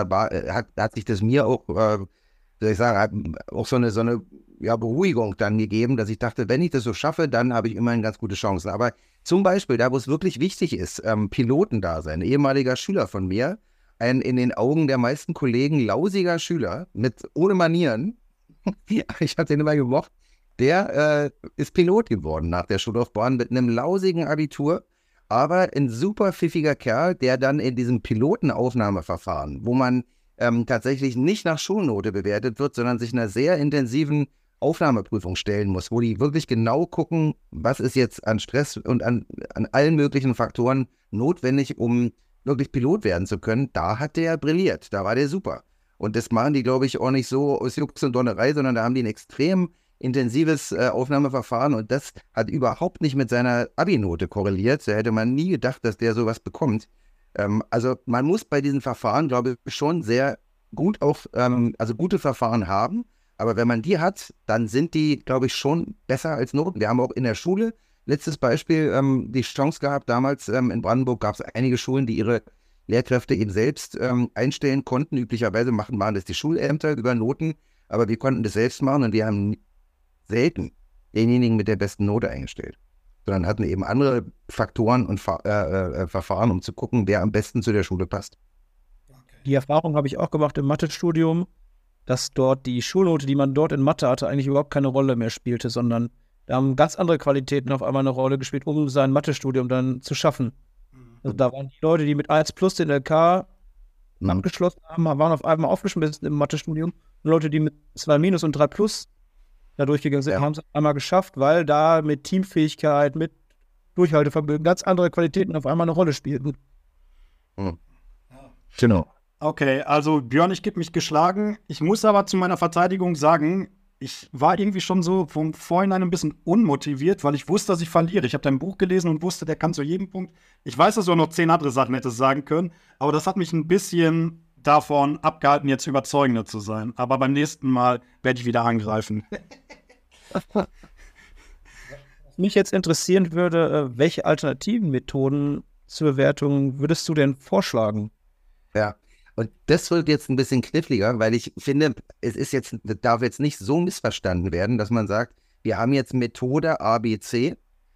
C: hat sich das mir auch, soll ich sagen, auch so eine Beruhigung dann gegeben, dass ich dachte, wenn ich das so schaffe, dann habe ich immerhin ganz gute Chancen. Aber zum Beispiel, da wo es wirklich wichtig ist, Pilotendasein, ein ehemaliger Schüler von mir, ein in den Augen der meisten Kollegen lausiger Schüler, ohne Manieren, ich habe den immer gemocht, der ist Pilot geworden nach der Schullaufbahn mit einem lausigen Abitur, aber ein super pfiffiger Kerl, der dann in diesem Pilotenaufnahmeverfahren, wo man tatsächlich nicht nach Schulnote bewertet wird, sondern sich einer sehr intensiven Aufnahmeprüfung stellen muss, wo die wirklich genau gucken, was ist jetzt an Stress und an allen möglichen Faktoren notwendig, um wirklich Pilot werden zu können. Da hat der brilliert, da war der super. Und das machen die, glaube ich, auch nicht so aus Jux und Donnerei, sondern da haben die ein extrem intensives Aufnahmeverfahren und das hat überhaupt nicht mit seiner Abi-Note korreliert. Da hätte man nie gedacht, dass der sowas bekommt. Also man muss bei diesen Verfahren, glaube ich, schon sehr gut auch, also gute Verfahren haben, aber wenn man die hat, dann sind die, glaube ich, schon besser als Noten. Wir haben auch in der Schule, letztes Beispiel, die Chance gehabt, damals in Brandenburg gab es einige Schulen, die ihre Lehrkräfte eben selbst einstellen konnten. Üblicherweise machen das die Schulämter über Noten, aber wir konnten das selbst machen und wir haben selten denjenigen mit der besten Note eingestellt, sondern hatten eben andere Faktoren und Verfahren, um zu gucken, wer am besten zu der Schule passt.
B: Die Erfahrung habe ich auch gemacht im Mathestudium, dass dort die Schulnote, die man dort in Mathe hatte, eigentlich überhaupt keine Rolle mehr spielte, sondern da haben ganz andere Qualitäten auf einmal eine Rolle gespielt, um sein Mathestudium dann zu schaffen. Also da waren die Leute, die mit 1 plus den LK abgeschlossen haben, waren auf einmal aufgeschmissen im Mathestudium. Und Leute, die mit 2 minus und 3 plus da durchgegangen sind, haben es einmal geschafft, weil da mit Teamfähigkeit, mit Durchhaltevermögen ganz andere Qualitäten auf einmal eine Rolle spielten.
C: Genau.
A: Okay, also Björn, ich gebe mich geschlagen. Ich muss aber zu meiner Verteidigung sagen, ich war irgendwie schon so vom Vorhinein ein bisschen unmotiviert, weil ich wusste, dass ich verliere. Ich habe dein Buch gelesen und wusste, der kann zu jedem Punkt. Ich weiß, dass du auch noch 10 andere Sachen hättest sagen können, aber das hat mich ein bisschen davon abgehalten, jetzt überzeugender zu sein. Aber beim nächsten Mal werde ich wieder angreifen.
B: mich jetzt interessieren würde, welche alternativen Methoden zur Bewertung würdest du denn vorschlagen?
C: Ja, und das wird jetzt ein bisschen kniffliger, weil ich finde, das darf jetzt nicht so missverstanden werden, dass man sagt, wir haben jetzt Methode A, B, C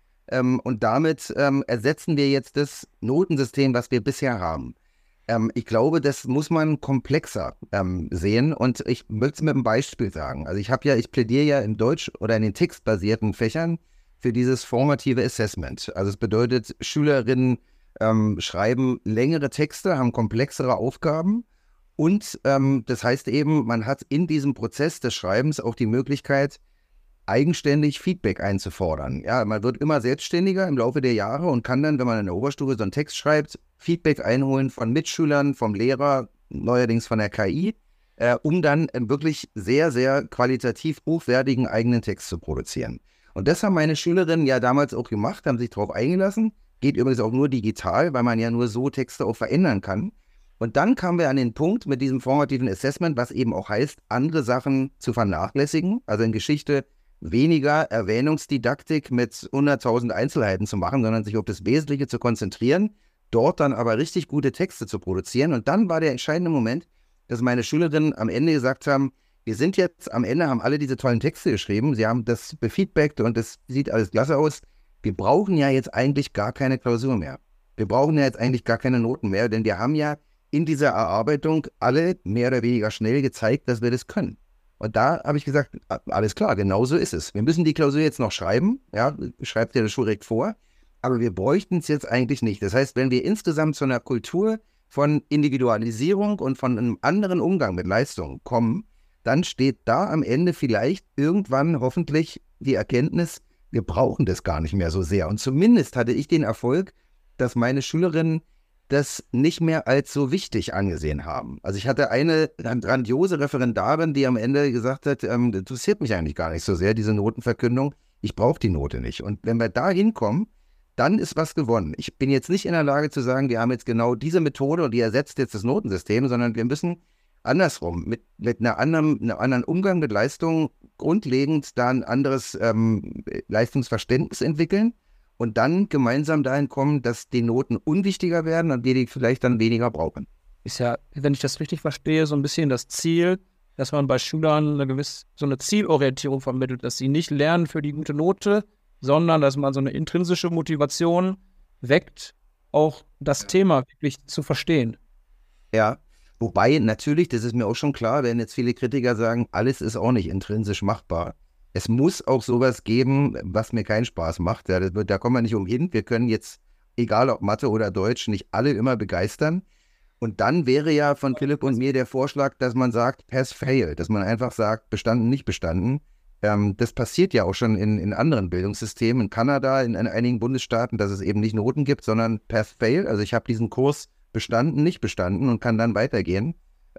C: und damit ersetzen wir jetzt das Notensystem, was wir bisher haben. Ich glaube, das muss man komplexer sehen und ich möchte es mit einem Beispiel sagen. Also ich plädiere ja im Deutsch- oder in den textbasierten Fächern für dieses formative Assessment. Also es bedeutet, Schülerinnen schreiben längere Texte, haben komplexere Aufgaben und das heißt eben, man hat in diesem Prozess des Schreibens auch die Möglichkeit, eigenständig Feedback einzufordern. Ja, man wird immer selbstständiger im Laufe der Jahre und kann dann, wenn man in der Oberstufe so einen Text schreibt, Feedback einholen von Mitschülern, vom Lehrer, neuerdings von der KI, um dann wirklich sehr, sehr qualitativ hochwertigen eigenen Text zu produzieren. Und das haben meine Schülerinnen ja damals auch gemacht, haben sich darauf eingelassen. Geht übrigens auch nur digital, weil man ja nur so Texte auch verändern kann. Und dann kamen wir an den Punkt mit diesem formativen Assessment, was eben auch heißt, andere Sachen zu vernachlässigen. Also in Geschichte weniger Erwähnungsdidaktik mit 100.000 Einzelheiten zu machen, sondern sich auf das Wesentliche zu konzentrieren, dort dann aber richtig gute Texte zu produzieren. Und dann war der entscheidende Moment, dass meine Schülerinnen am Ende gesagt haben, wir sind jetzt am Ende, haben alle diese tollen Texte geschrieben, sie haben das befeedbackt und das sieht alles klasse aus. Wir brauchen ja jetzt eigentlich gar keine Klausur mehr. Wir brauchen ja jetzt eigentlich gar keine Noten mehr, denn wir haben ja in dieser Erarbeitung alle mehr oder weniger schnell gezeigt, dass wir das können. Und da habe ich gesagt, alles klar, genau so ist es. Wir müssen die Klausur jetzt noch schreiben, ja, schreibt ja das Schulrecht vor, aber wir bräuchten es jetzt eigentlich nicht. Das heißt, wenn wir insgesamt zu einer Kultur von Individualisierung und von einem anderen Umgang mit Leistungen kommen, dann steht da am Ende vielleicht irgendwann hoffentlich die Erkenntnis, wir brauchen das gar nicht mehr so sehr. Und zumindest hatte ich den Erfolg, dass meine Schülerinnen das nicht mehr als so wichtig angesehen haben. Also ich hatte eine grandiose Referendarin, die am Ende gesagt hat, das interessiert mich eigentlich gar nicht so sehr, diese Notenverkündung, ich brauche die Note nicht. Und wenn wir da hinkommen, dann ist was gewonnen. Ich bin jetzt nicht in der Lage zu sagen, wir haben jetzt genau diese Methode und die ersetzt jetzt das Notensystem, sondern wir müssen andersrum, mit einem anderen Umgang mit Leistungen grundlegend da ein anderes Leistungsverständnis entwickeln und dann gemeinsam dahin kommen, dass die Noten unwichtiger werden und wir die vielleicht dann weniger brauchen.
B: Ist ja, wenn ich das richtig verstehe, so ein bisschen das Ziel, dass man bei Schülern so eine Zielorientierung vermittelt, dass sie nicht lernen für die gute Note, sondern dass man so eine intrinsische Motivation weckt, auch das Thema wirklich zu verstehen.
C: Ja, wobei natürlich, das ist mir auch schon klar, wenn jetzt viele Kritiker sagen, alles ist auch nicht intrinsisch machbar. Es muss auch sowas geben, was mir keinen Spaß macht. Ja, da kommen wir nicht umhin. Wir können jetzt, egal ob Mathe oder Deutsch, nicht alle immer begeistern. Und dann wäre ja von Philipp und mir der Vorschlag, dass man sagt, Pass-Fail, dass man einfach sagt, bestanden, nicht bestanden. Das passiert ja auch schon in anderen Bildungssystemen, in Kanada, in einigen Bundesstaaten, dass es eben nicht Noten gibt, sondern Pass-Fail. Also ich habe diesen Kurs bestanden, nicht bestanden und kann dann weitergehen,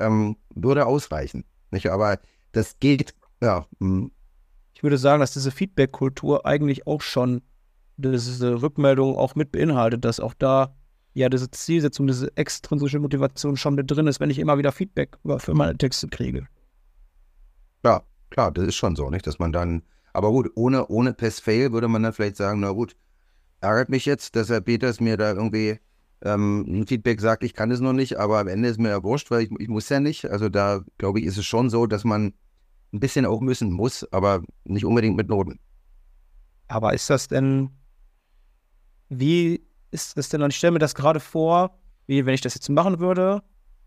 C: würde ausreichen. Nicht? Aber das geht, ja.
B: Ich würde sagen, dass diese Feedback-Kultur eigentlich auch schon diese Rückmeldung auch mit beinhaltet, dass auch da ja diese Zielsetzung, diese extrinsische Motivation schon mit drin ist, wenn ich immer wieder Feedback für meine Texte kriege.
C: Ja, klar, das ist schon so, nicht, dass man dann, aber gut, ohne Pass-Fail würde man dann vielleicht sagen, na gut, ärgert mich jetzt, dass Herr Peters mir da irgendwie ein Feedback sagt, ich kann es noch nicht, aber am Ende ist mir ja wurscht, weil ich muss ja nicht. Also da, glaube ich, ist es schon so, dass man ein bisschen auch müssen muss, aber nicht unbedingt mit Noten.
B: Aber ist das denn, wie ist das denn, ich stelle mir das gerade vor, wie wenn ich das jetzt machen würde,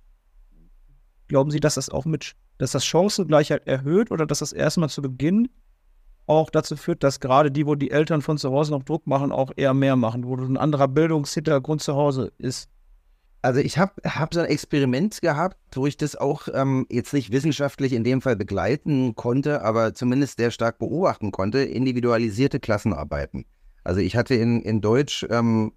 B: glauben Sie, dass das auch dass das Chancengleichheit erhöht oder dass das erstmal zu Beginn auch dazu führt, dass gerade die, wo die Eltern von zu Hause noch Druck machen, auch eher mehr machen, wo ein anderer Bildungshintergrund zu Hause ist?
C: Also ich hab so ein Experiment gehabt, wo ich das auch jetzt nicht wissenschaftlich in dem Fall begleiten konnte, aber zumindest sehr stark beobachten konnte, individualisierte Klassenarbeiten. Also ich hatte in Deutsch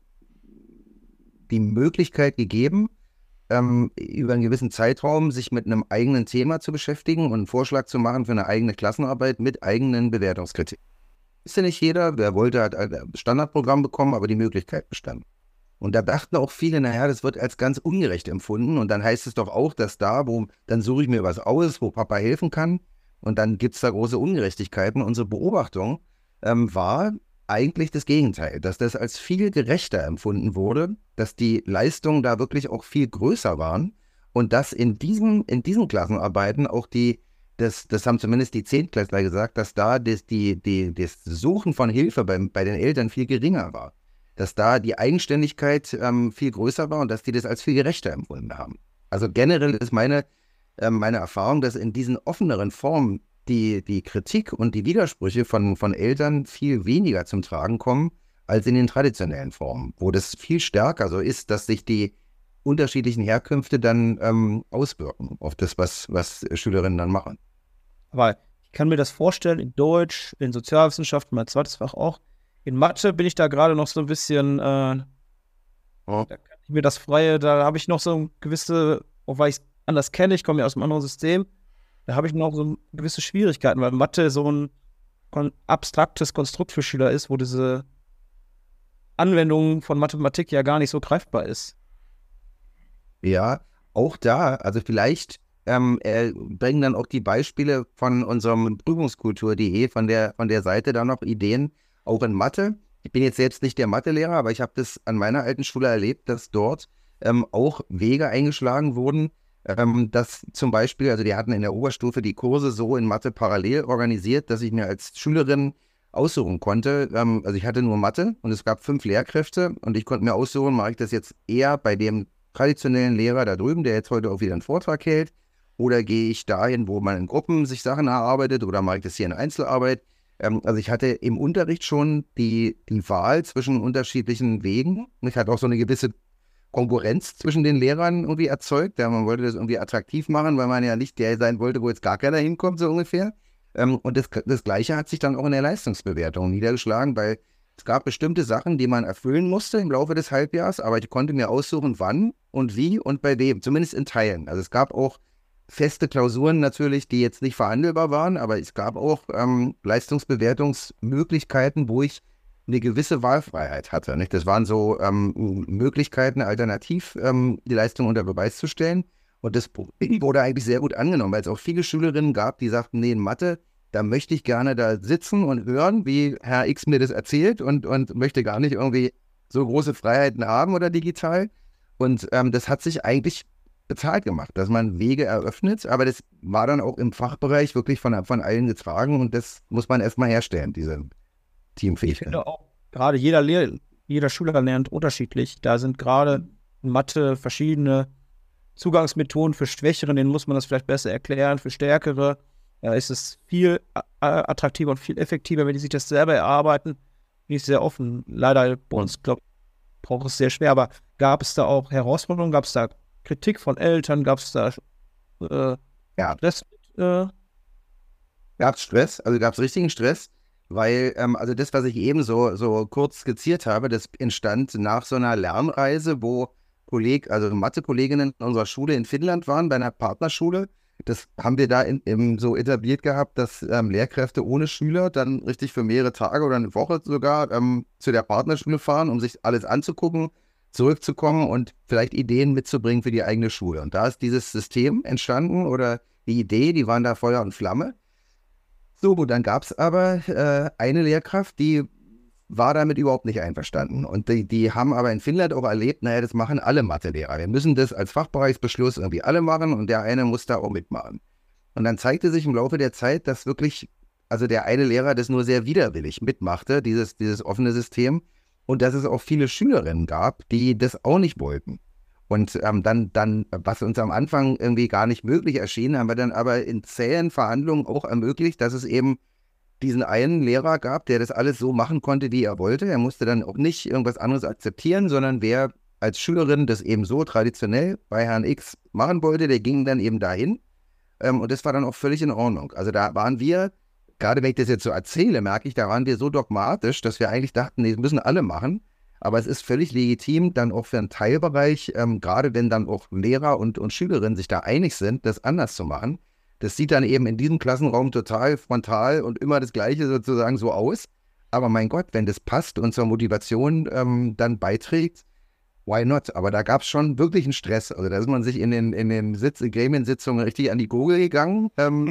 C: die Möglichkeit gegeben, über einen gewissen Zeitraum sich mit einem eigenen Thema zu beschäftigen und einen Vorschlag zu machen für eine eigene Klassenarbeit mit eigenen Bewertungskriterien. Ist ja nicht jeder, wer wollte, hat ein Standardprogramm bekommen, aber die Möglichkeit bestand. Und da dachten auch viele, naja, das wird als ganz ungerecht empfunden und dann heißt es doch auch, dass dann suche ich mir was aus, wo Papa helfen kann und dann gibt es da große Ungerechtigkeiten. Unsere Beobachtung war, eigentlich das Gegenteil, dass das als viel gerechter empfunden wurde, dass die Leistungen da wirklich auch viel größer waren und dass in diesen Klassenarbeiten auch das haben zumindest die Zehntklässler gesagt, dass da das Suchen von Hilfe bei den Eltern viel geringer war. Dass da die Eigenständigkeit viel größer war und dass die das als viel gerechter empfunden haben. Also generell ist meine Erfahrung, dass in diesen offeneren Formen die Kritik und die Widersprüche von Eltern viel weniger zum Tragen kommen als in den traditionellen Formen, wo das viel stärker so ist, dass sich die unterschiedlichen Herkünfte dann auswirken auf das, was Schülerinnen dann machen.
B: Aber ich kann mir das vorstellen, in Deutsch, in Sozialwissenschaften, mein zweites Fach auch. In Mathe bin ich da gerade noch so ein bisschen, da kann ich mir das Freie, da habe ich noch so eine gewisse, auch weil ich es anders kenne, ich komme ja aus einem anderen System, da habe ich noch so gewisse Schwierigkeiten, weil Mathe so ein abstraktes Konstrukt für Schüler ist, wo diese Anwendung von Mathematik ja gar nicht so greifbar ist.
C: Ja, auch da, also vielleicht bringen dann auch die Beispiele von unserem Prüfungskultur.de, von der Seite da noch Ideen, auch in Mathe. Ich bin jetzt selbst nicht der Mathelehrer, aber ich habe das an meiner alten Schule erlebt, dass dort auch Wege eingeschlagen wurden, dass zum Beispiel, also die hatten in der Oberstufe die Kurse so in Mathe parallel organisiert, dass ich mir als Schülerin aussuchen konnte. Also ich hatte nur Mathe und es gab 5 Lehrkräfte und ich konnte mir aussuchen, mache ich das jetzt eher bei dem traditionellen Lehrer da drüben, der jetzt heute auch wieder einen Vortrag hält, oder gehe ich dahin, wo man in Gruppen sich Sachen erarbeitet, oder mache ich das hier in Einzelarbeit? Also ich hatte im Unterricht schon die Wahl zwischen unterschiedlichen Wegen. Ich hatte auch so eine gewisse Konkurrenz zwischen den Lehrern irgendwie erzeugt. Ja, man wollte das irgendwie attraktiv machen, weil man ja nicht der sein wollte, wo jetzt gar keiner hinkommt, so ungefähr. Und das Gleiche hat sich dann auch in der Leistungsbewertung niedergeschlagen, weil es gab bestimmte Sachen, die man erfüllen musste im Laufe des Halbjahres, aber ich konnte mir aussuchen, wann und wie und bei wem, zumindest in Teilen. Also es gab auch feste Klausuren natürlich, die jetzt nicht verhandelbar waren, aber es gab auch Leistungsbewertungsmöglichkeiten, wo ich eine gewisse Wahlfreiheit hatte. Nicht? Das waren so Möglichkeiten, alternativ die Leistung unter Beweis zu stellen. Und das wurde eigentlich sehr gut angenommen, weil es auch viele Schülerinnen gab, die sagten, nee, in Mathe, da möchte ich gerne da sitzen und hören, wie Herr X mir das erzählt und möchte gar nicht irgendwie so große Freiheiten haben oder digital. Und das hat sich eigentlich bezahlt gemacht, dass man Wege eröffnet, aber das war dann auch im Fachbereich wirklich von allen getragen und das muss man erstmal herstellen, diese Teamfähigkeit.
B: Ich finde auch, gerade jeder Schüler lernt unterschiedlich. Da sind gerade in Mathe verschiedene Zugangsmethoden für Schwächere, denen muss man das vielleicht besser erklären, für Stärkere. Da ist es viel attraktiver und viel effektiver, wenn die sich das selber erarbeiten. Bin ich sehr offen. Leider bei uns, glaube ich, braucht es sehr schwer, aber gab es da auch Herausforderungen, gab es da Kritik von Eltern, gab es da Stress?
C: Gab es Stress, also gab es richtigen Stress, weil also das, was ich eben so kurz skizziert habe, das entstand nach so einer Lernreise, wo also Mathe-Kolleginnen unserer Schule in Finnland waren, bei einer Partnerschule. Das haben wir da so etabliert gehabt, dass Lehrkräfte ohne Schüler dann richtig für mehrere Tage oder eine Woche sogar zu der Partnerschule fahren, um sich alles anzugucken, zurückzukommen und vielleicht Ideen mitzubringen für die eigene Schule. Und da ist dieses System entstanden oder die Idee, die waren da Feuer und Flamme. So, dann gab es aber eine Lehrkraft, die war damit überhaupt nicht einverstanden. Und die haben aber in Finnland auch erlebt, naja, das machen alle Mathelehrer. Wir müssen das als Fachbereichsbeschluss irgendwie alle machen und der eine muss da auch mitmachen. Und dann zeigte sich im Laufe der Zeit, dass wirklich, also der eine Lehrer das nur sehr widerwillig mitmachte, dieses offene System, und dass es auch viele Schülerinnen gab, die das auch nicht wollten. Und dann, was uns am Anfang irgendwie gar nicht möglich erschien, haben wir dann aber in zähen Verhandlungen auch ermöglicht, dass es eben diesen einen Lehrer gab, der das alles so machen konnte, wie er wollte. Er musste dann auch nicht irgendwas anderes akzeptieren, sondern wer als Schülerin das eben so traditionell bei Herrn X machen wollte, der ging dann eben dahin. Und das war dann auch völlig in Ordnung. Also da waren wir, gerade wenn ich das jetzt so erzähle, merke ich, da waren wir so dogmatisch, dass wir eigentlich dachten, nee, das müssen alle machen. Aber es ist völlig legitim, dann auch für einen Teilbereich, gerade wenn dann auch Lehrer und Schülerinnen sich da einig sind, das anders zu machen. Das sieht dann eben in diesem Klassenraum total frontal und immer das Gleiche sozusagen so aus. Aber mein Gott, wenn das passt und zur Motivation dann beiträgt, why not? Aber da gab es schon wirklich einen Stress. Also da ist man sich in den Gremiensitzungen richtig an die Gurgel gegangen.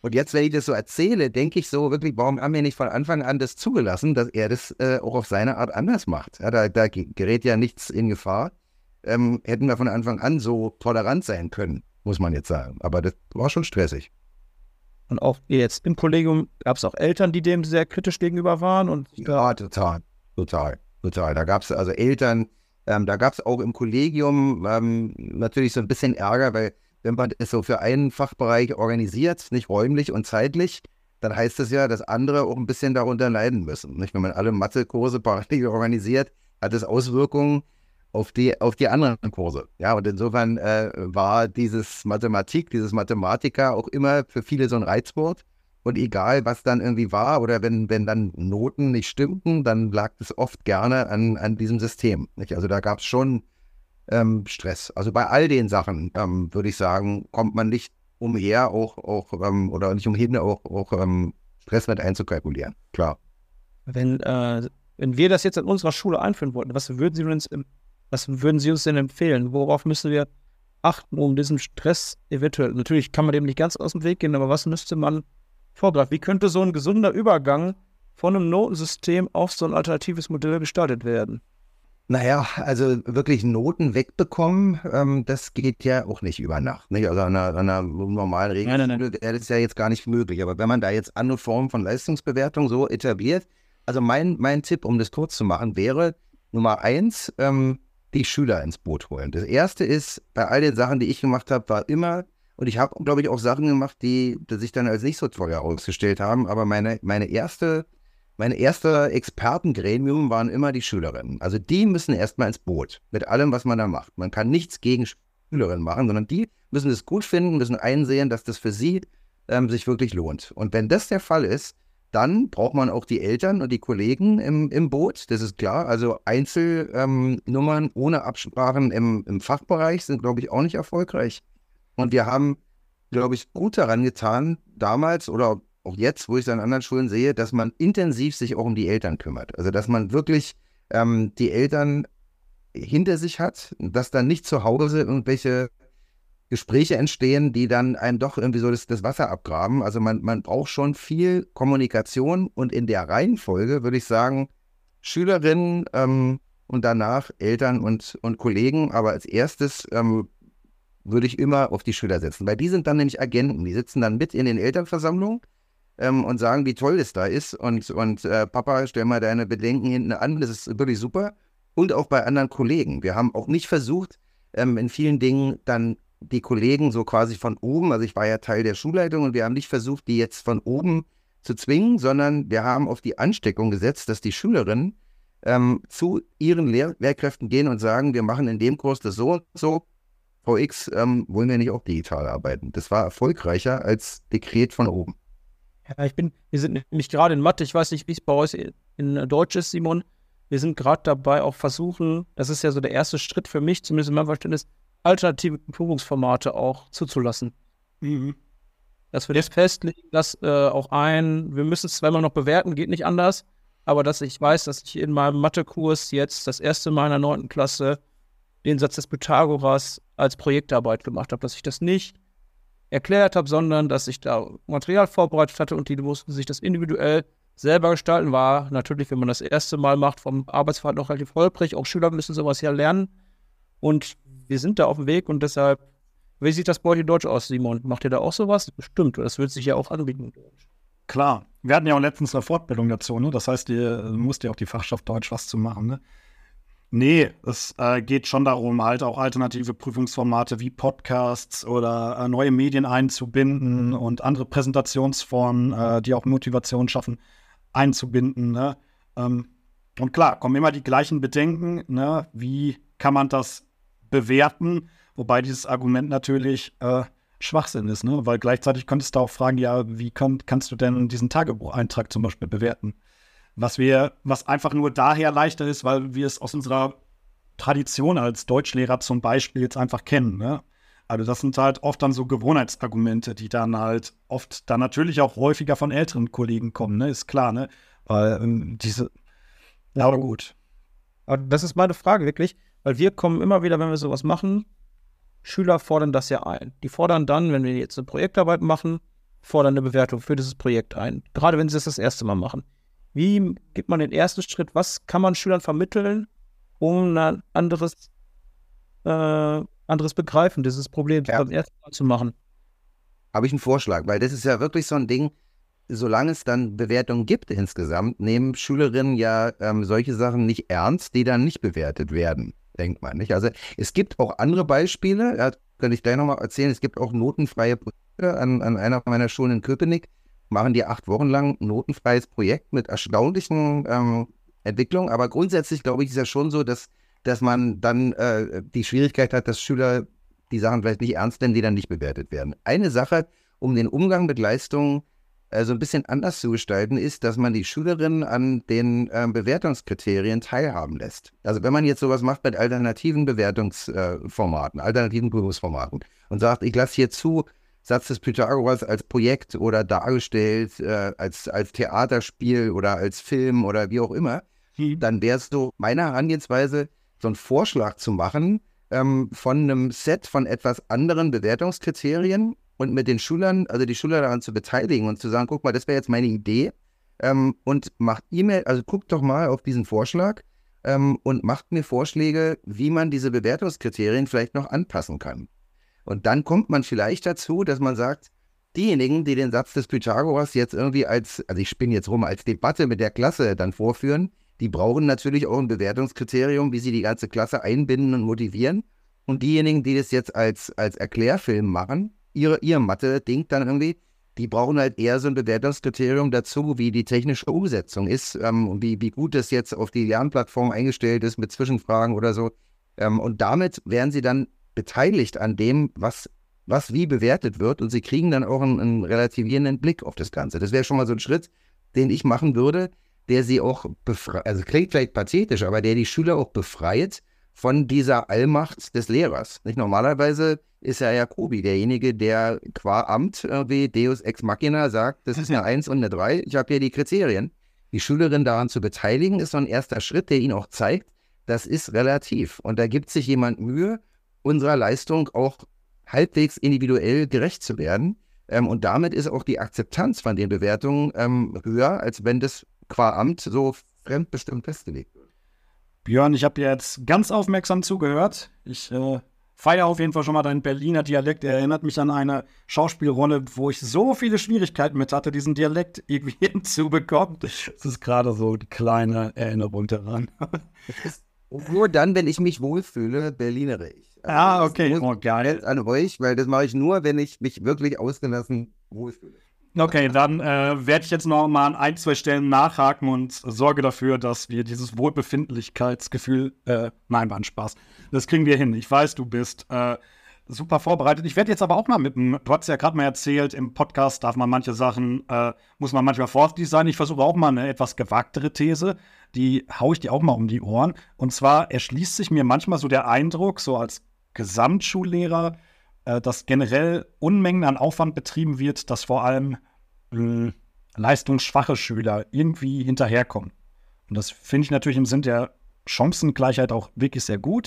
C: Und jetzt, wenn ich das so erzähle, denke ich so wirklich, warum haben wir nicht von Anfang an das zugelassen, dass er das auch auf seine Art anders macht? Ja, da gerät ja nichts in Gefahr. Hätten wir von Anfang an so tolerant sein können, muss man jetzt sagen. Aber das war schon stressig.
B: Und auch jetzt im Kollegium gab es auch Eltern, die dem sehr kritisch gegenüber waren. Und
C: ja, total. Da gab es also Eltern, da gab es auch im Kollegium natürlich so ein bisschen Ärger, weil wenn man es so für einen Fachbereich organisiert, nicht räumlich und zeitlich, dann heißt es ja, dass andere auch ein bisschen darunter leiden müssen. Nicht? Wenn man alle Mathekurse parallel organisiert, hat es Auswirkungen auf die anderen Kurse. Ja, und insofern war dieses Mathematiker auch immer für viele so ein Reizwort. Und egal, was dann irgendwie war oder wenn dann Noten nicht stimmten, dann lag es oft gerne an diesem System. Nicht? Also da gab es schon Stress. Also bei all den Sachen, würde ich sagen, kommt man nicht umher, oder nicht umhin, auch Stress mit einzukalkulieren. Klar.
B: Wenn wir das jetzt in unserer Schule einführen wollten, was würden Sie uns denn empfehlen? Worauf müssen wir achten, um diesen Stress eventuell, natürlich kann man dem nicht ganz aus dem Weg gehen, aber was müsste man vorgreifen? Wie könnte so ein gesunder Übergang von einem Notensystem auf so ein alternatives Modell gestaltet werden?
C: Naja, also wirklich Noten wegbekommen, das geht ja auch nicht über Nacht. Nicht? Also an einer normalen Regelschule wäre das ja jetzt gar nicht möglich. Aber wenn man da jetzt andere Formen von Leistungsbewertung so etabliert, also mein Tipp, um das kurz zu machen, wäre Nummer 1, die Schüler ins Boot holen. Das Erste ist, bei all den Sachen, die ich gemacht habe, war immer, und ich habe, glaube ich, auch Sachen gemacht, die sich dann als nicht so toll herausgestellt haben, aber meine erste Expertengremium waren immer die Schülerinnen. Also die müssen erstmal ins Boot mit allem, was man da macht. Man kann nichts gegen Schülerinnen machen, sondern die müssen es gut finden, müssen einsehen, dass das für sie sich wirklich lohnt. Und wenn das der Fall ist, dann braucht man auch die Eltern und die Kollegen im Boot, das ist klar. Also Einzelnummern ohne Absprachen im Fachbereich sind, glaube ich, auch nicht erfolgreich. Und wir haben, glaube ich, gut daran getan, damals oder auch jetzt, wo ich es an anderen Schulen sehe, dass man intensiv sich auch um die Eltern kümmert. Also dass man wirklich die Eltern hinter sich hat, dass dann nicht zu Hause irgendwelche Gespräche entstehen, die dann einem doch irgendwie so das Wasser abgraben. Also man braucht schon viel Kommunikation und in der Reihenfolge würde ich sagen, Schülerinnen und danach Eltern und Kollegen, aber als erstes würde ich immer auf die Schüler setzen, weil die sind dann nämlich Agenten, die sitzen dann mit in den Elternversammlungen und sagen, wie toll es da ist und Papa, stell mal deine Bedenken hinten an, das ist wirklich super. Und auch bei anderen Kollegen. Wir haben auch nicht versucht, in vielen Dingen dann die Kollegen so quasi von oben, also ich war ja Teil der Schulleitung und wir haben nicht versucht, die jetzt von oben zu zwingen, sondern wir haben auf die Ansteckung gesetzt, dass die Schülerinnen zu ihren Lehrkräften gehen und sagen, wir machen in dem Kurs das so und so, Frau X, wollen wir nicht auch digital arbeiten. Das war erfolgreicher als Dekret von oben.
B: Ja, wir sind nämlich gerade in Mathe, ich weiß nicht, wie es bei euch in Deutsch ist, Simon, wir sind gerade dabei auch versuchen, das ist ja so der erste Schritt für mich, zumindest in meinem Verständnis, alternative Prüfungsformate auch zuzulassen.
A: Mhm.
B: Dass wir das festlegen, dass wir müssen es zweimal noch bewerten, geht nicht anders, aber dass ich weiß, dass ich in meinem Mathekurs jetzt das erste Mal in der 9. Klasse den Satz des Pythagoras als Projektarbeit gemacht habe, dass ich das nicht erklärt habe, sondern dass ich da Material vorbereitet hatte und die mussten sich das individuell selber gestalten. War natürlich, wenn man das erste Mal macht, vom Arbeitsverhalten noch relativ holprig. Auch Schüler müssen sowas ja lernen. Und wir sind da auf dem Weg und deshalb, wie sieht das bei euch in Deutsch aus, Simon? Macht ihr da auch sowas? Bestimmt, das wird sich ja auch anbieten.
A: Klar, wir hatten ja auch letztens eine Fortbildung dazu, ne? Das heißt, ihr musst ja auch die Fachschaft Deutsch was zu machen, ne? Nee, es geht schon darum, halt auch alternative Prüfungsformate wie Podcasts oder neue Medien einzubinden und andere Präsentationsformen, die auch Motivation schaffen, einzubinden. Ne? Und klar, kommen immer die gleichen Bedenken, ne? Wie kann man das bewerten? Wobei dieses Argument natürlich Schwachsinn ist, ne? Weil gleichzeitig könntest du auch fragen, ja, wie kannst du denn diesen Tagebucheintrag zum Beispiel bewerten? Was einfach nur daher leichter ist, weil wir es aus unserer Tradition als Deutschlehrer zum Beispiel jetzt einfach kennen. Ne? Also das sind halt oft dann so Gewohnheitsargumente, die dann halt oft dann natürlich auch häufiger von älteren Kollegen kommen, ne? Ist klar, ne? Weil ja, aber gut.
B: Aber das ist meine Frage wirklich, weil wir kommen immer wieder, wenn wir sowas machen, Schüler fordern das ja ein. Die fordern dann, wenn wir jetzt eine Projektarbeit machen, fordern eine Bewertung für dieses Projekt ein, gerade wenn sie das erste Mal machen. Wie geht man den ersten Schritt? Was kann man Schülern vermitteln, um ein anderes Begreifen dieses Problems beim ersten Mal zu machen?
C: Habe ich einen Vorschlag, weil das ist ja wirklich so ein Ding, solange es dann Bewertungen gibt insgesamt, nehmen Schülerinnen ja solche Sachen nicht ernst, die dann nicht bewertet werden, denkt man nicht. Also es gibt auch andere Beispiele, könnte ich gleich nochmal erzählen, es gibt auch notenfreie Projekte an einer meiner Schulen in Köpenick, machen die 8 Wochen lang ein notenfreies Projekt mit erstaunlichen Entwicklungen, aber grundsätzlich glaube ich, ist ja schon so, dass man dann die Schwierigkeit hat, dass Schüler die Sachen vielleicht nicht ernst nehmen, die dann nicht bewertet werden. Eine Sache, um den Umgang mit Leistungen so ein bisschen anders zu gestalten, ist, dass man die Schülerinnen an den Bewertungskriterien teilhaben lässt. Also wenn man jetzt sowas macht mit alternativen Bewertungsformaten, alternativen Prüfungsformaten und sagt, ich lasse hier zu, Satz des Pythagoras als Projekt oder dargestellt als Theaterspiel oder als Film oder wie auch immer, dann wäre es so meine Herangehensweise, so einen Vorschlag zu machen von einem Set von etwas anderen Bewertungskriterien und mit den Schülern, also die Schüler daran zu beteiligen und zu sagen, guck mal, das wäre jetzt meine Idee und macht E-Mail, also guckt doch mal auf diesen Vorschlag und macht mir Vorschläge, wie man diese Bewertungskriterien vielleicht noch anpassen kann. Und dann kommt man vielleicht dazu, dass man sagt, diejenigen, die den Satz des Pythagoras jetzt irgendwie also ich spinne jetzt rum, als Debatte mit der Klasse dann vorführen, die brauchen natürlich auch ein Bewertungskriterium, wie sie die ganze Klasse einbinden und motivieren. Und diejenigen, die das jetzt als Erklärfilm machen, ihr Mathe-Ding dann irgendwie, die brauchen halt eher so ein Bewertungskriterium dazu, wie die technische Umsetzung ist und wie gut das jetzt auf die Lernplattform eingestellt ist mit Zwischenfragen oder so. Und damit werden sie dann beteiligt an dem, was wie bewertet wird und sie kriegen dann auch einen relativierenden Blick auf das Ganze. Das wäre schon mal so ein Schritt, den ich machen würde, der sie auch befreit, also klingt vielleicht pathetisch, aber der die Schüler auch befreit von dieser Allmacht des Lehrers. Nicht? Normalerweise ist ja Jacobi derjenige, der qua Amt wie Deus Ex Machina sagt, das ist eine 1 und eine 3, ich habe hier die Kriterien. Die Schülerin daran zu beteiligen, ist so ein erster Schritt, der ihnen auch zeigt, das ist relativ. Und da gibt sich jemand Mühe, unserer Leistung auch halbwegs individuell gerecht zu werden. Und damit ist auch die Akzeptanz von den Bewertungen höher, als wenn das qua Amt so fremdbestimmt festgelegt wird.
A: Björn, ich habe dir jetzt ganz aufmerksam zugehört. Ich feiere auf jeden Fall schon mal deinen Berliner Dialekt. Er erinnert mich an eine Schauspielrolle, wo ich so viele Schwierigkeiten mit hatte, diesen Dialekt irgendwie hinzubekommen. Das ist gerade so die kleine Erinnerung daran.
C: Nur dann, wenn ich mich wohlfühle, Berlinere ich.
A: Also okay. Oh, geil.
C: An euch, weil das mache ich nur, wenn ich mich wirklich ausgelassen wohlfühle.
A: Okay, dann werde ich jetzt noch mal an 1, 2 Stellen nachhaken und sorge dafür, dass wir dieses Wohlbefindlichkeitsgefühl, nein, war ein Spaß, das kriegen wir hin. Ich weiß, du bist super vorbereitet. Ich werde jetzt aber auch mal du hast ja gerade mal erzählt, im Podcast darf man manche Sachen, muss man manchmal vorsichtig sein. Ich versuche auch mal eine etwas gewagtere These, die haue ich dir auch mal um die Ohren. Und zwar erschließt sich mir manchmal so der Eindruck, so als Gesamtschullehrer, dass generell Unmengen an Aufwand betrieben wird, dass vor allem leistungsschwache Schüler irgendwie hinterherkommen. Und das finde ich natürlich im Sinn der Chancengleichheit auch wirklich sehr gut,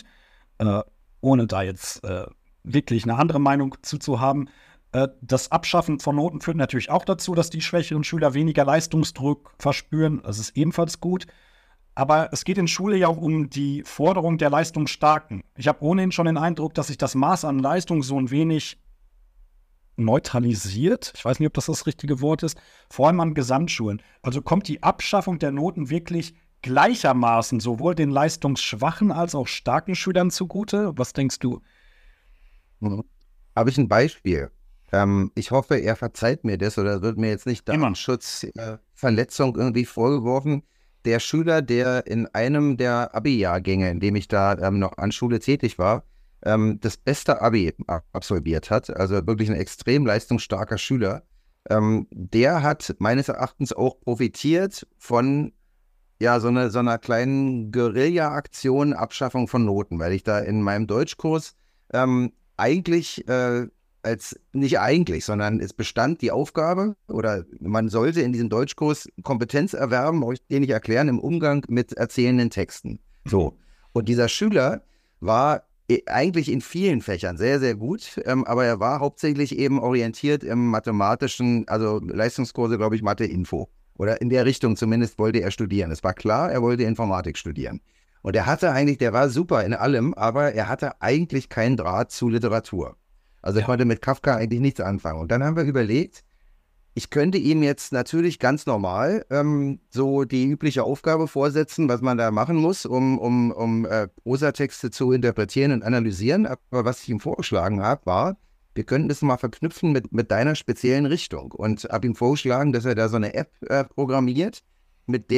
A: ohne da jetzt wirklich eine andere Meinung zu haben. Das Abschaffen von Noten führt natürlich auch dazu, dass die schwächeren Schüler weniger Leistungsdruck verspüren. Das ist ebenfalls gut. Aber es geht in Schule ja auch um die Forderung der Leistungsstarken. Ich habe ohnehin schon den Eindruck, dass sich das Maß an Leistung so ein wenig neutralisiert. Ich weiß nicht, ob das richtige Wort ist. Vor allem an Gesamtschulen. Also kommt die Abschaffung der Noten wirklich gleichermaßen sowohl den leistungsschwachen als auch starken Schülern zugute? Was denkst du?
C: Habe ich ein Beispiel. Ich hoffe, er verzeiht mir das oder wird mir jetzt nicht Datenschutzverletzung irgendwie vorgeworfen. Der Schüler, der in einem der Abi-Jahrgänge, in dem ich da noch an Schule tätig war, das beste Abi absolviert hat, also wirklich ein extrem leistungsstarker Schüler, der hat meines Erachtens auch profitiert von so einer kleinen Guerilla-Aktion, Abschaffung von Noten, weil ich da in meinem Deutschkurs sondern es bestand die Aufgabe oder man sollte in diesem Deutschkurs Kompetenz erwerben, brauche ich dir nicht erklären, im Umgang mit erzählenden Texten. So. Und dieser Schüler war eigentlich in vielen Fächern sehr, sehr gut, aber er war hauptsächlich eben orientiert im mathematischen, also Leistungskurse, glaube ich, Mathe-Info. Oder in der Richtung zumindest wollte er studieren. Es war klar, er wollte Informatik studieren. Und der war super in allem, aber er hatte eigentlich keinen Draht zu Literatur. Also er konnte mit Kafka eigentlich nichts anfangen. Und dann haben wir überlegt, ich könnte ihm jetzt natürlich ganz normal so die übliche Aufgabe vorsetzen, was man da machen muss, um Prosatexte zu interpretieren und analysieren. Aber was ich ihm vorgeschlagen habe, war, wir könnten das mal verknüpfen mit deiner speziellen Richtung. Und habe ihm vorgeschlagen, dass er da so eine App programmiert, die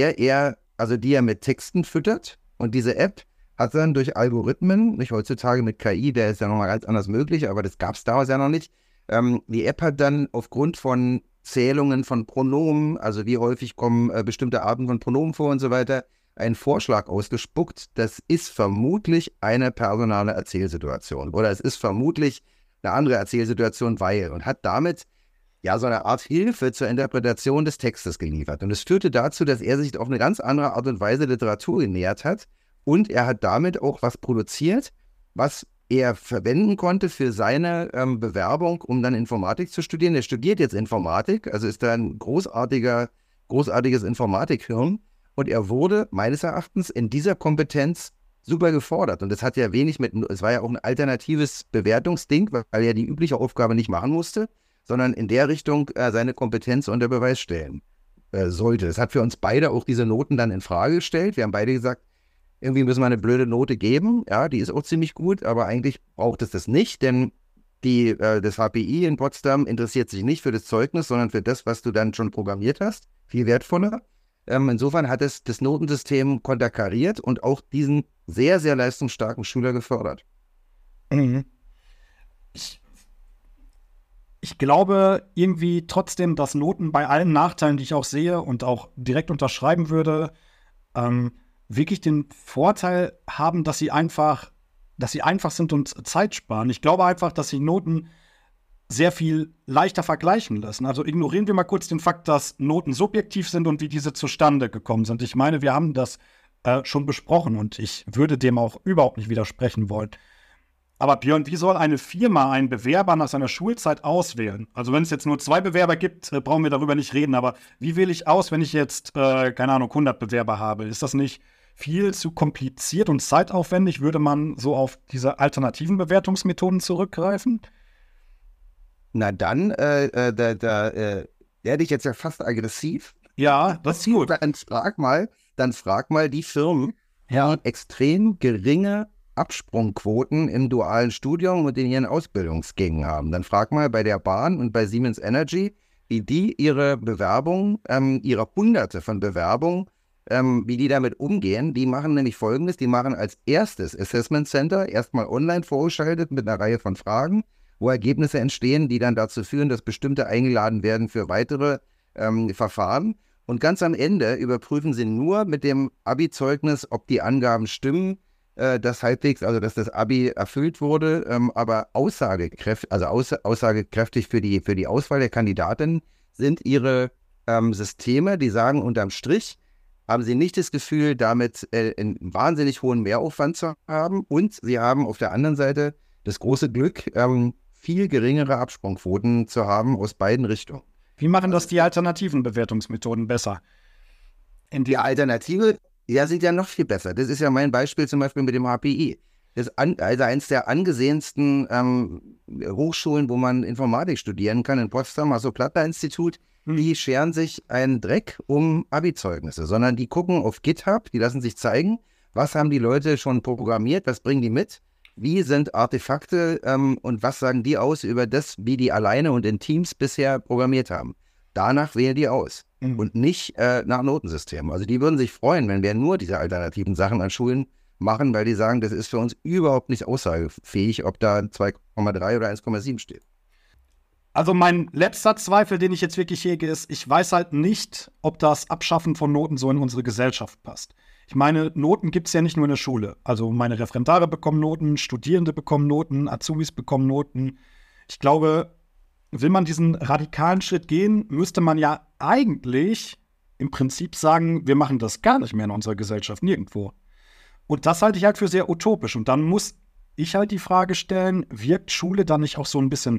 C: er mit Texten füttert. Und diese App hat dann durch Algorithmen, nicht heutzutage mit KI, der ist ja nochmal ganz anders möglich, aber das gab es damals ja noch nicht. Die App hat dann aufgrund von Zählungen von Pronomen, also wie häufig kommen bestimmte Arten von Pronomen vor und so weiter, einen Vorschlag ausgespuckt. Das ist vermutlich eine personale Erzählsituation oder es ist vermutlich eine andere Erzählsituation, und hat damit ja so eine Art Hilfe zur Interpretation des Textes geliefert. Und es führte dazu, dass er sich auf eine ganz andere Art und Weise Literatur genähert hat und er hat damit auch was produziert, was er verwenden konnte für seine Bewerbung, um dann Informatik zu studieren. Er studiert jetzt Informatik, also ist da ein großartiges Informatikhirn. Und er wurde meines Erachtens in dieser Kompetenz super gefordert. Und das hat ja es war ja auch ein alternatives Bewertungsding, weil er die übliche Aufgabe nicht machen musste, sondern in der Richtung seine Kompetenz unter Beweis stellen sollte. Das hat für uns beide auch diese Noten dann in Frage gestellt. Wir haben beide gesagt, irgendwie müssen wir eine blöde Note geben. Ja, die ist auch ziemlich gut, aber eigentlich braucht es das nicht, denn das HPI in Potsdam interessiert sich nicht für das Zeugnis, sondern für das, was du dann schon programmiert hast. Viel wertvoller. Insofern hat es das Notensystem konterkariert und auch diesen sehr, sehr leistungsstarken Schüler gefördert.
A: Mhm. Ich glaube irgendwie trotzdem, dass Noten bei allen Nachteilen, die ich auch sehe und auch direkt unterschreiben würde, wirklich den Vorteil haben, dass sie einfach sind und Zeit sparen. Ich glaube einfach, dass sie Noten sehr viel leichter vergleichen lassen. Also ignorieren wir mal kurz den Fakt, dass Noten subjektiv sind und wie diese zustande gekommen sind. Ich meine, wir haben das schon besprochen und ich würde dem auch überhaupt nicht widersprechen wollen. Aber Björn, wie soll eine Firma einen Bewerber nach seiner Schulzeit auswählen? Also wenn es jetzt nur 2 Bewerber gibt, brauchen wir darüber nicht reden. Aber wie wähle ich aus, wenn ich jetzt, keine Ahnung, 100 Bewerber habe? Ist das nicht viel zu kompliziert und zeitaufwendig? Würde man so auf diese alternativen Bewertungsmethoden zurückgreifen?
C: Na dann, werde ich jetzt ja fast aggressiv.
A: Ja, das ist gut.
C: Dann frag mal die Firmen, die extrem geringe Absprungquoten im dualen Studium und in ihren Ausbildungsgängen haben. Dann frag mal bei der Bahn und bei Siemens Energy, wie die ihre Bewerbung, ihre Hunderte von Bewerbungen, wie die damit umgehen. Die machen nämlich Folgendes, die machen als erstes Assessment Center erstmal online vorgeschaltet mit einer Reihe von Fragen, wo Ergebnisse entstehen, die dann dazu führen, dass bestimmte eingeladen werden für weitere Verfahren. Und ganz am Ende überprüfen sie nur mit dem Abi-Zeugnis, ob die Angaben stimmen, dass das Abi erfüllt wurde, aber aussagekräftig für die Auswahl der Kandidaten sind ihre Systeme, die sagen, unterm Strich haben sie nicht das Gefühl, damit einen wahnsinnig hohen Mehraufwand zu haben und sie haben auf der anderen Seite das große Glück, viel geringere Absprungquoten zu haben aus beiden Richtungen.
A: Wie machen das die alternativen Bewertungsmethoden besser?
C: Die Alternative sind ja noch viel besser. Das ist ja mein Beispiel zum Beispiel mit dem HPI. Das ist eines der angesehensten Hochschulen, wo man Informatik studieren kann, in Potsdam, also Plattner-Institut. Die scheren sich einen Dreck um Abi-Zeugnisse, sondern die gucken auf GitHub, die lassen sich zeigen, was haben die Leute schon programmiert, was bringen die mit, wie sind Artefakte und was sagen die aus über das, wie die alleine und in Teams bisher programmiert haben. Danach wählen die aus und nicht nach Notensystemen. Also die würden sich freuen, wenn wir nur diese alternativen Sachen an Schulen machen, weil die sagen, das ist für uns überhaupt nicht aussagefähig, ob da 2,3 oder 1,7 steht.
A: Also mein letzter Zweifel, den ich jetzt wirklich hege, ist, ich weiß halt nicht, ob das Abschaffen von Noten so in unsere Gesellschaft passt. Ich meine, Noten gibt es ja nicht nur in der Schule. Also meine Referendare bekommen Noten, Studierende bekommen Noten, Azubis bekommen Noten. Ich glaube, will man diesen radikalen Schritt gehen, müsste man ja eigentlich im Prinzip sagen, wir machen das gar nicht mehr in unserer Gesellschaft, nirgendwo. Und das halte ich halt für sehr utopisch. Und dann muss ich halt die Frage stellen, wirkt Schule dann nicht auch so ein bisschen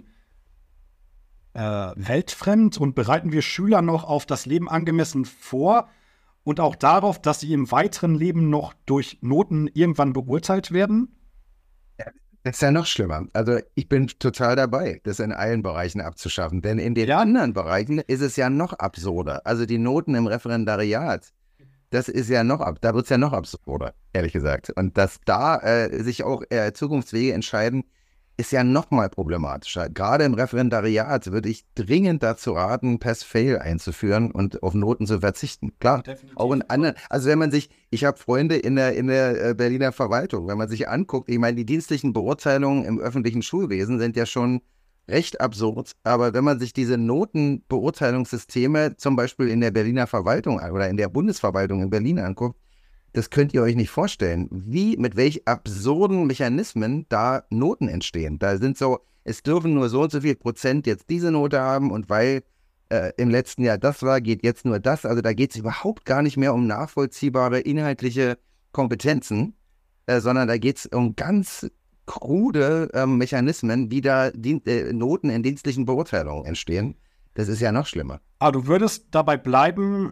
A: weltfremd und bereiten wir Schüler noch auf das Leben angemessen vor und auch darauf, dass sie im weiteren Leben noch durch Noten irgendwann beurteilt werden?
C: Das ist ja noch schlimmer. Also ich bin total dabei, das in allen Bereichen abzuschaffen. Denn in den anderen Bereichen ist es ja noch absurder. Also die Noten im Referendariat, das ist ja da wird es ja noch absurder, ehrlich gesagt. Und dass da sich auch Zukunftswege entscheiden, ist ja noch mal problematischer. Gerade im Referendariat würde ich dringend dazu raten, Pass-Fail einzuführen und auf Noten zu verzichten. Klar, definitiv. Auch in anderen, also wenn man sich, ich habe Freunde in der Berliner Verwaltung, wenn man sich anguckt, ich meine, die dienstlichen Beurteilungen im öffentlichen Schulwesen sind ja schon recht absurd, aber wenn man sich diese Notenbeurteilungssysteme zum Beispiel in der Berliner Verwaltung oder in der Bundesverwaltung in Berlin anguckt, das könnt ihr euch nicht vorstellen, mit welch absurden Mechanismen da Noten entstehen. Da sind es dürfen nur so und so viel Prozent jetzt diese Note haben und weil im letzten Jahr das war, geht jetzt nur das. Also da geht es überhaupt gar nicht mehr um nachvollziehbare inhaltliche Kompetenzen, sondern da geht es um ganz krude Mechanismen, wie da Noten in dienstlichen Beurteilungen entstehen. Das ist ja noch schlimmer.
A: Aber du würdest dabei bleiben,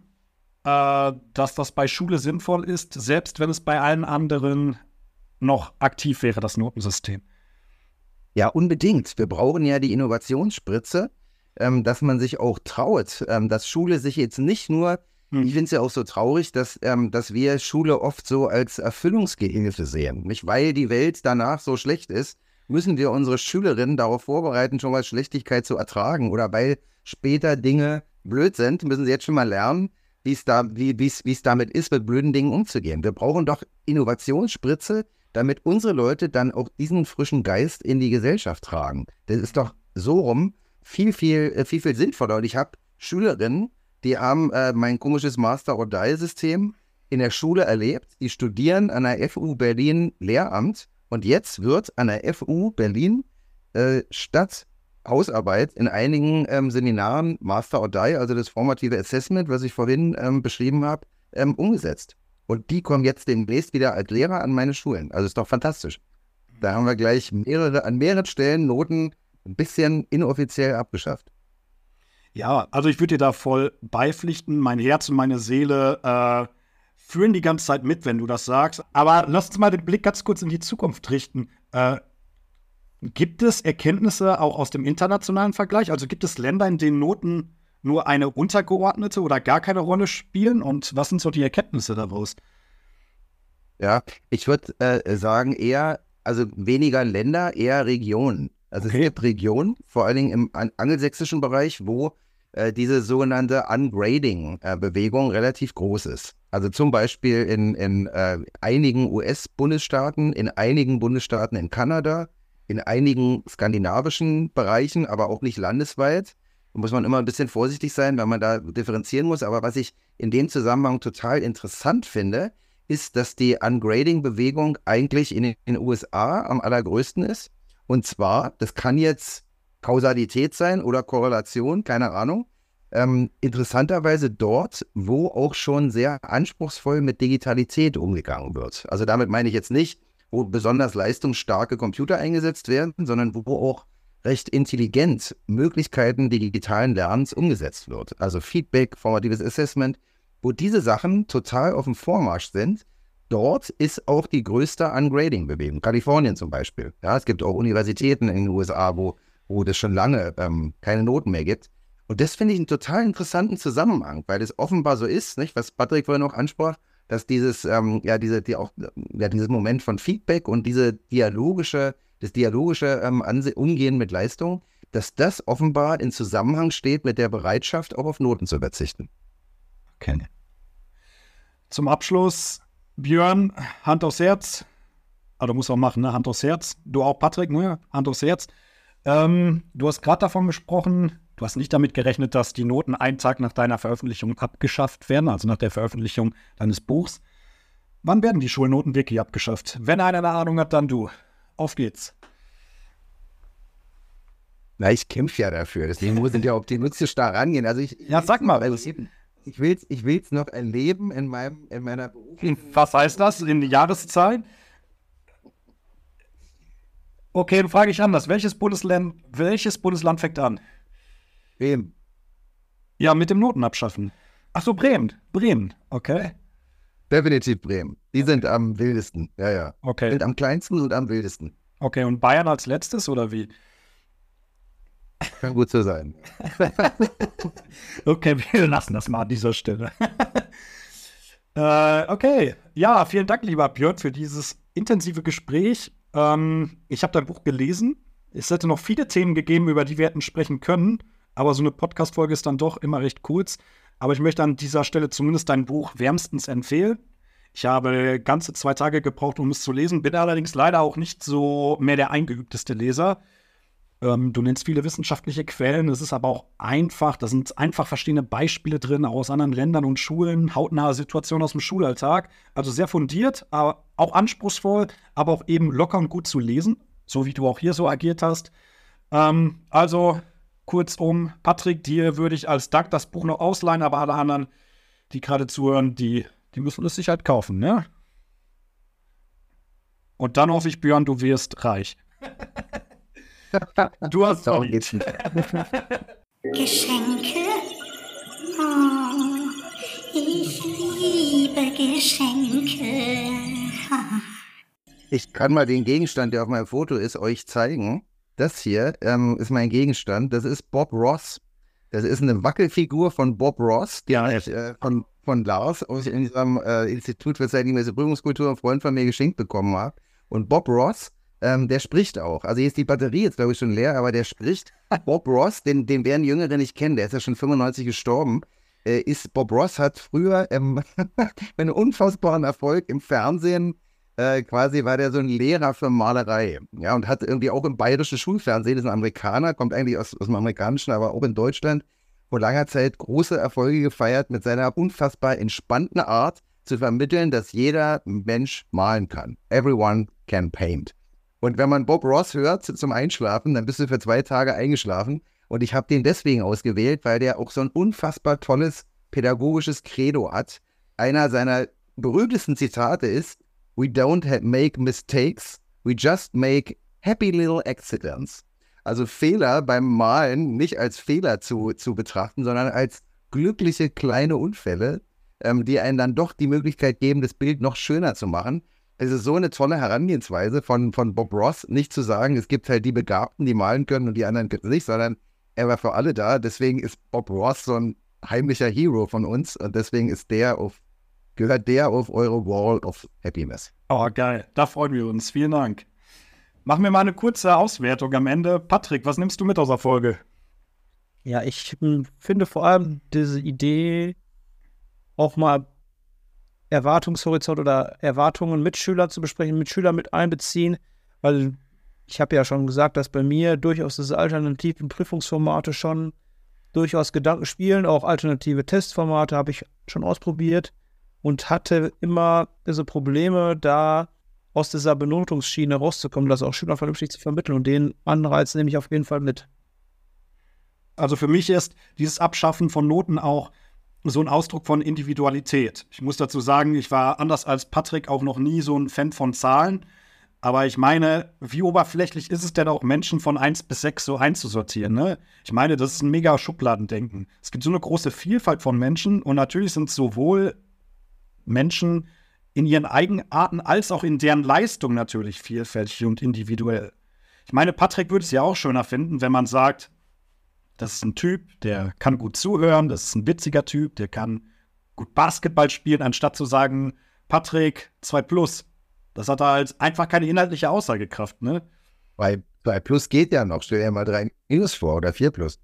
A: dass das bei Schule sinnvoll ist, selbst wenn es bei allen anderen noch aktiv wäre, das Notensystem.
C: Ja, unbedingt. Wir brauchen ja die Innovationsspritze, dass man sich auch traut, dass Schule sich jetzt nicht nur, ich finde es ja auch so traurig, dass wir Schule oft so als Erfüllungsgehilfe sehen. Nicht, weil die Welt danach so schlecht ist, müssen wir unsere Schülerinnen darauf vorbereiten, schon mal Schlechtigkeit zu ertragen. Oder weil später Dinge blöd sind, müssen sie jetzt schon mal lernen, wie es damit ist, mit blöden Dingen umzugehen. Wir brauchen doch Innovationsspritze, damit unsere Leute dann auch diesen frischen Geist in die Gesellschaft tragen. Das ist doch so rum viel sinnvoller. Und ich habe Schülerinnen, die haben mein komisches Master-or-Die-System in der Schule erlebt. Die studieren an der FU Berlin Lehramt und jetzt wird an der FU Berlin statt Hausarbeit in einigen Seminaren Master or Die, also das formative Assessment, was ich vorhin beschrieben habe, umgesetzt. Und die kommen jetzt demnächst wieder als Lehrer an meine Schulen. Also ist doch fantastisch. Da haben wir gleich an mehreren Stellen Noten ein bisschen inoffiziell abgeschafft.
A: Ja, also ich würde dir da voll beipflichten. Mein Herz und meine Seele fühlen die ganze Zeit mit, wenn du das sagst. Aber lass uns mal den Blick ganz kurz in die Zukunft richten. Gibt es Erkenntnisse auch aus dem internationalen Vergleich? Also gibt es Länder, in denen Noten nur eine untergeordnete oder gar keine Rolle spielen? Und was sind so die Erkenntnisse daraus?
C: Ja, ich würde sagen eher, also weniger Länder, eher Regionen. Also okay. Es gibt Regionen, vor allen Dingen im angelsächsischen Bereich, wo diese sogenannte Ungrading-Bewegung relativ groß ist. Also zum Beispiel in einigen US-Bundesstaaten, in einigen Bundesstaaten in Kanada, in einigen skandinavischen Bereichen, aber auch nicht landesweit. Da muss man immer ein bisschen vorsichtig sein, weil man da differenzieren muss. Aber was ich in dem Zusammenhang total interessant finde, ist, dass die Ungrading-Bewegung eigentlich in den USA am allergrößten ist. Und zwar, das kann jetzt Kausalität sein oder Korrelation, keine Ahnung. Interessanterweise dort, wo auch schon sehr anspruchsvoll mit Digitalität umgegangen wird. Also damit meine ich jetzt nicht, wo besonders leistungsstarke Computer eingesetzt werden, sondern wo auch recht intelligent Möglichkeiten digitalen Lernens umgesetzt wird. Also Feedback, formatives Assessment, wo diese Sachen total auf dem Vormarsch sind. Dort ist auch die größte Ungrading-Bewegung. Kalifornien zum Beispiel. Ja, es gibt auch Universitäten in den USA, wo das schon lange keine Noten mehr gibt. Und das finde ich einen total interessanten Zusammenhang, weil es offenbar so ist, nicht, was Patrick vorhin noch ansprach, dass dieses Moment von Feedback und das dialogische Umgehen mit Leistung, dass das offenbar in Zusammenhang steht mit der Bereitschaft, auch auf Noten zu verzichten.
A: Okay. Zum Abschluss, Björn, Hand aufs Herz. Du musst auch machen, ne? Hand aufs Herz. Du auch, Patrick, ne? Hand aufs Herz. Du hast gerade davon gesprochen, du hast nicht damit gerechnet, dass die Noten einen Tag nach deiner Veröffentlichung abgeschafft werden, also nach der Veröffentlichung deines Buchs. Wann werden die Schulnoten wirklich abgeschafft? Wenn einer eine Ahnung hat, dann du. Auf geht's.
C: Na, ich kämpfe ja dafür, deswegen muss ich ja optimistisch da rangehen. Also
A: sag mal.
C: Ich will's noch erleben in meiner Berufung.
A: Was heißt das in die Jahreszahlen? Okay, dann frage ich anders. Welches Bundesland fängt an?
C: Bremen.
A: Ja, mit dem Notenabschaffen. Ach so, Bremen. Bremen, okay.
C: Definitiv Bremen. Die sind am wildesten. Ja, ja.
A: Okay.
C: Sind am kleinsten und am wildesten.
A: Okay, und Bayern als letztes oder wie?
C: Kann gut so sein.
A: Okay, wir lassen das mal an dieser Stelle. Okay, ja, vielen Dank, lieber Björn, für dieses intensive Gespräch. Ich habe dein Buch gelesen. Es hätte noch viele Themen gegeben, über die wir hätten sprechen können, aber so eine Podcast-Folge ist dann doch immer recht kurz. Aber ich möchte an dieser Stelle zumindest dein Buch wärmstens empfehlen. Ich habe ganze 2 Tage gebraucht, um es zu lesen, bin allerdings leider auch nicht so mehr der eingeübteste Leser. Du nennst viele wissenschaftliche Quellen, es ist aber auch einfach, da sind einfach verschiedene Beispiele drin aus anderen Ländern und Schulen, hautnahe Situationen aus dem Schulalltag. Also sehr fundiert, aber auch anspruchsvoll, aber auch eben locker und gut zu lesen, so wie du auch hier so agiert hast. Also kurzum, Patrick, dir würde ich als Dank das Buch noch ausleihen, aber alle anderen, die gerade zuhören, die müssen es sich halt kaufen, ne? Und dann hoffe ich, Björn, du wirst reich. Du hast
C: Darum geht's nicht.
D: Geschenke? Oh, ich liebe Geschenke.
C: Ich kann mal den Gegenstand, der auf meinem Foto ist, euch zeigen. Das hier ist mein Gegenstand. Das ist Bob Ross. Das ist eine Wackelfigur von Bob Ross, die ich von Lars aus unserem Institut für zeitliche Prüfungskultur, ein Freund von mir, geschenkt bekommen habe. Und Bob Ross, der spricht auch. Also hier ist die Batterie jetzt, glaube ich, schon leer, aber der spricht. Bob Ross, den werden Jüngere nicht kennen, der ist ja schon 95 gestorben. Bob Ross hat früher einen unfassbaren Erfolg im Fernsehen. Quasi war der so ein Lehrer für Malerei. Ja, und hat irgendwie auch im bayerischen Schulfernsehen, das ist ein Amerikaner, kommt eigentlich aus dem Amerikanischen, aber auch in Deutschland, vor langer Zeit große Erfolge gefeiert mit seiner unfassbar entspannten Art zu vermitteln, dass jeder Mensch malen kann. Everyone can paint. Und wenn man Bob Ross hört zum Einschlafen, dann bist du für 2 Tage eingeschlafen. Und ich habe den deswegen ausgewählt, weil der auch so ein unfassbar tolles pädagogisches Credo hat. Einer seiner berühmtesten Zitate ist: "We don't make mistakes, we just make happy little accidents." Also Fehler beim Malen nicht als Fehler zu betrachten, sondern als glückliche kleine Unfälle, die einen dann doch die Möglichkeit geben, das Bild noch schöner zu machen. Es ist so eine tolle Herangehensweise von Bob Ross, nicht zu sagen, es gibt halt die Begabten, die malen können und die anderen können es nicht, sondern er war für alle da. Deswegen ist Bob Ross so ein heimlicher Hero von uns und deswegen gehört der auf eure Wall of Happiness.
A: Oh, geil. Da freuen wir uns. Vielen Dank. Machen wir mal eine kurze Auswertung am Ende. Patrick, was nimmst du mit aus der Folge?
B: Ja, ich finde vor allem diese Idee, auch mal Erwartungshorizont oder Erwartungen mit Schülern zu besprechen, mit Schülern mit einbeziehen, weil ich habe ja schon gesagt, dass bei mir durchaus diese alternativen Prüfungsformate schon durchaus Gedanken spielen, auch alternative Testformate habe ich schon ausprobiert und hatte immer diese Probleme, da aus dieser Benotungsschiene rauszukommen, das auch Schülern vernünftig zu vermitteln, und den Anreiz nehme ich auf jeden Fall mit.
A: Also für mich ist dieses Abschaffen von Noten auch so ein Ausdruck von Individualität. Ich muss dazu sagen, ich war anders als Patrick auch noch nie so ein Fan von Zahlen. Aber ich meine, wie oberflächlich ist es denn auch, Menschen von 1 bis 6 so einzusortieren, ne? Ich meine, das ist ein mega Schubladendenken. Es gibt so eine große Vielfalt von Menschen und natürlich sind sowohl Menschen in ihren Eigenarten als auch in deren Leistung natürlich vielfältig und individuell. Ich meine, Patrick würde es ja auch schöner finden, wenn man sagt, das ist ein Typ, der kann gut zuhören, das ist ein witziger Typ, der kann gut Basketball spielen, anstatt zu sagen, Patrick 2+. Das hat halt einfach keine inhaltliche Aussagekraft, ne?
C: Bei 2+ geht ja noch, stell dir mal 3- vor oder 4+.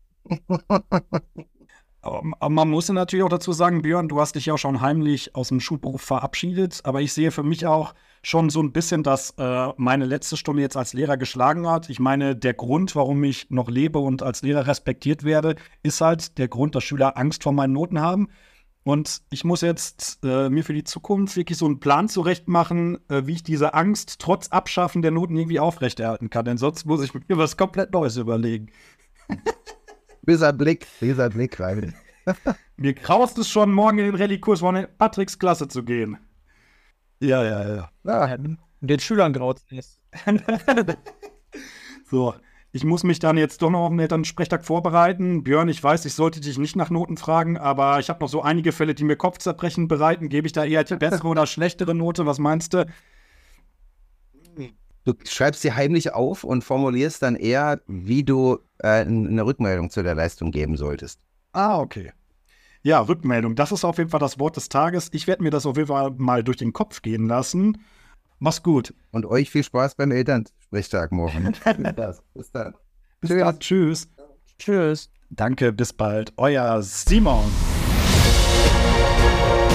A: Aber man muss ja natürlich auch dazu sagen, Björn, du hast dich ja auch schon heimlich aus dem Schulberuf verabschiedet, aber ich sehe für mich auch schon so ein bisschen, dass meine letzte Stunde jetzt als Lehrer geschlagen hat. Ich meine, der Grund, warum ich noch lebe und als Lehrer respektiert werde, ist halt der Grund, dass Schüler Angst vor meinen Noten haben. Und ich muss jetzt mir für die Zukunft wirklich so einen Plan zurechtmachen, wie ich diese Angst trotz Abschaffen der Noten irgendwie aufrechterhalten kann. Denn sonst muss ich mir was komplett Neues überlegen.
C: Böser Blick, Reibel.
A: Mir graust es schon, morgen in den Rallye-Kurs von Patricks Klasse zu gehen. Ja.
C: Ah,
B: Den Schülern graut es.
A: So, ich muss mich dann jetzt doch noch auf den Elternsprechtag vorbereiten. Björn, ich weiß, ich sollte dich nicht nach Noten fragen, aber ich habe noch so einige Fälle, die mir Kopfzerbrechen bereiten. Gebe ich da eher die bessere oder schlechtere Note? Was meinst du?
C: Du schreibst sie heimlich auf und formulierst dann eher, wie du eine Rückmeldung zu der Leistung geben solltest.
A: Ah, okay. Ja, Rückmeldung. Das ist auf jeden Fall das Wort des Tages. Ich werde mir das auf jeden Fall mal durch den Kopf gehen lassen. Mach's gut.
C: Und euch viel Spaß beim Elternsprechtag morgen. Bis dann.
A: Bis dann. Tschüss.
B: Tschüss.
A: Danke, bis bald. Euer Simon.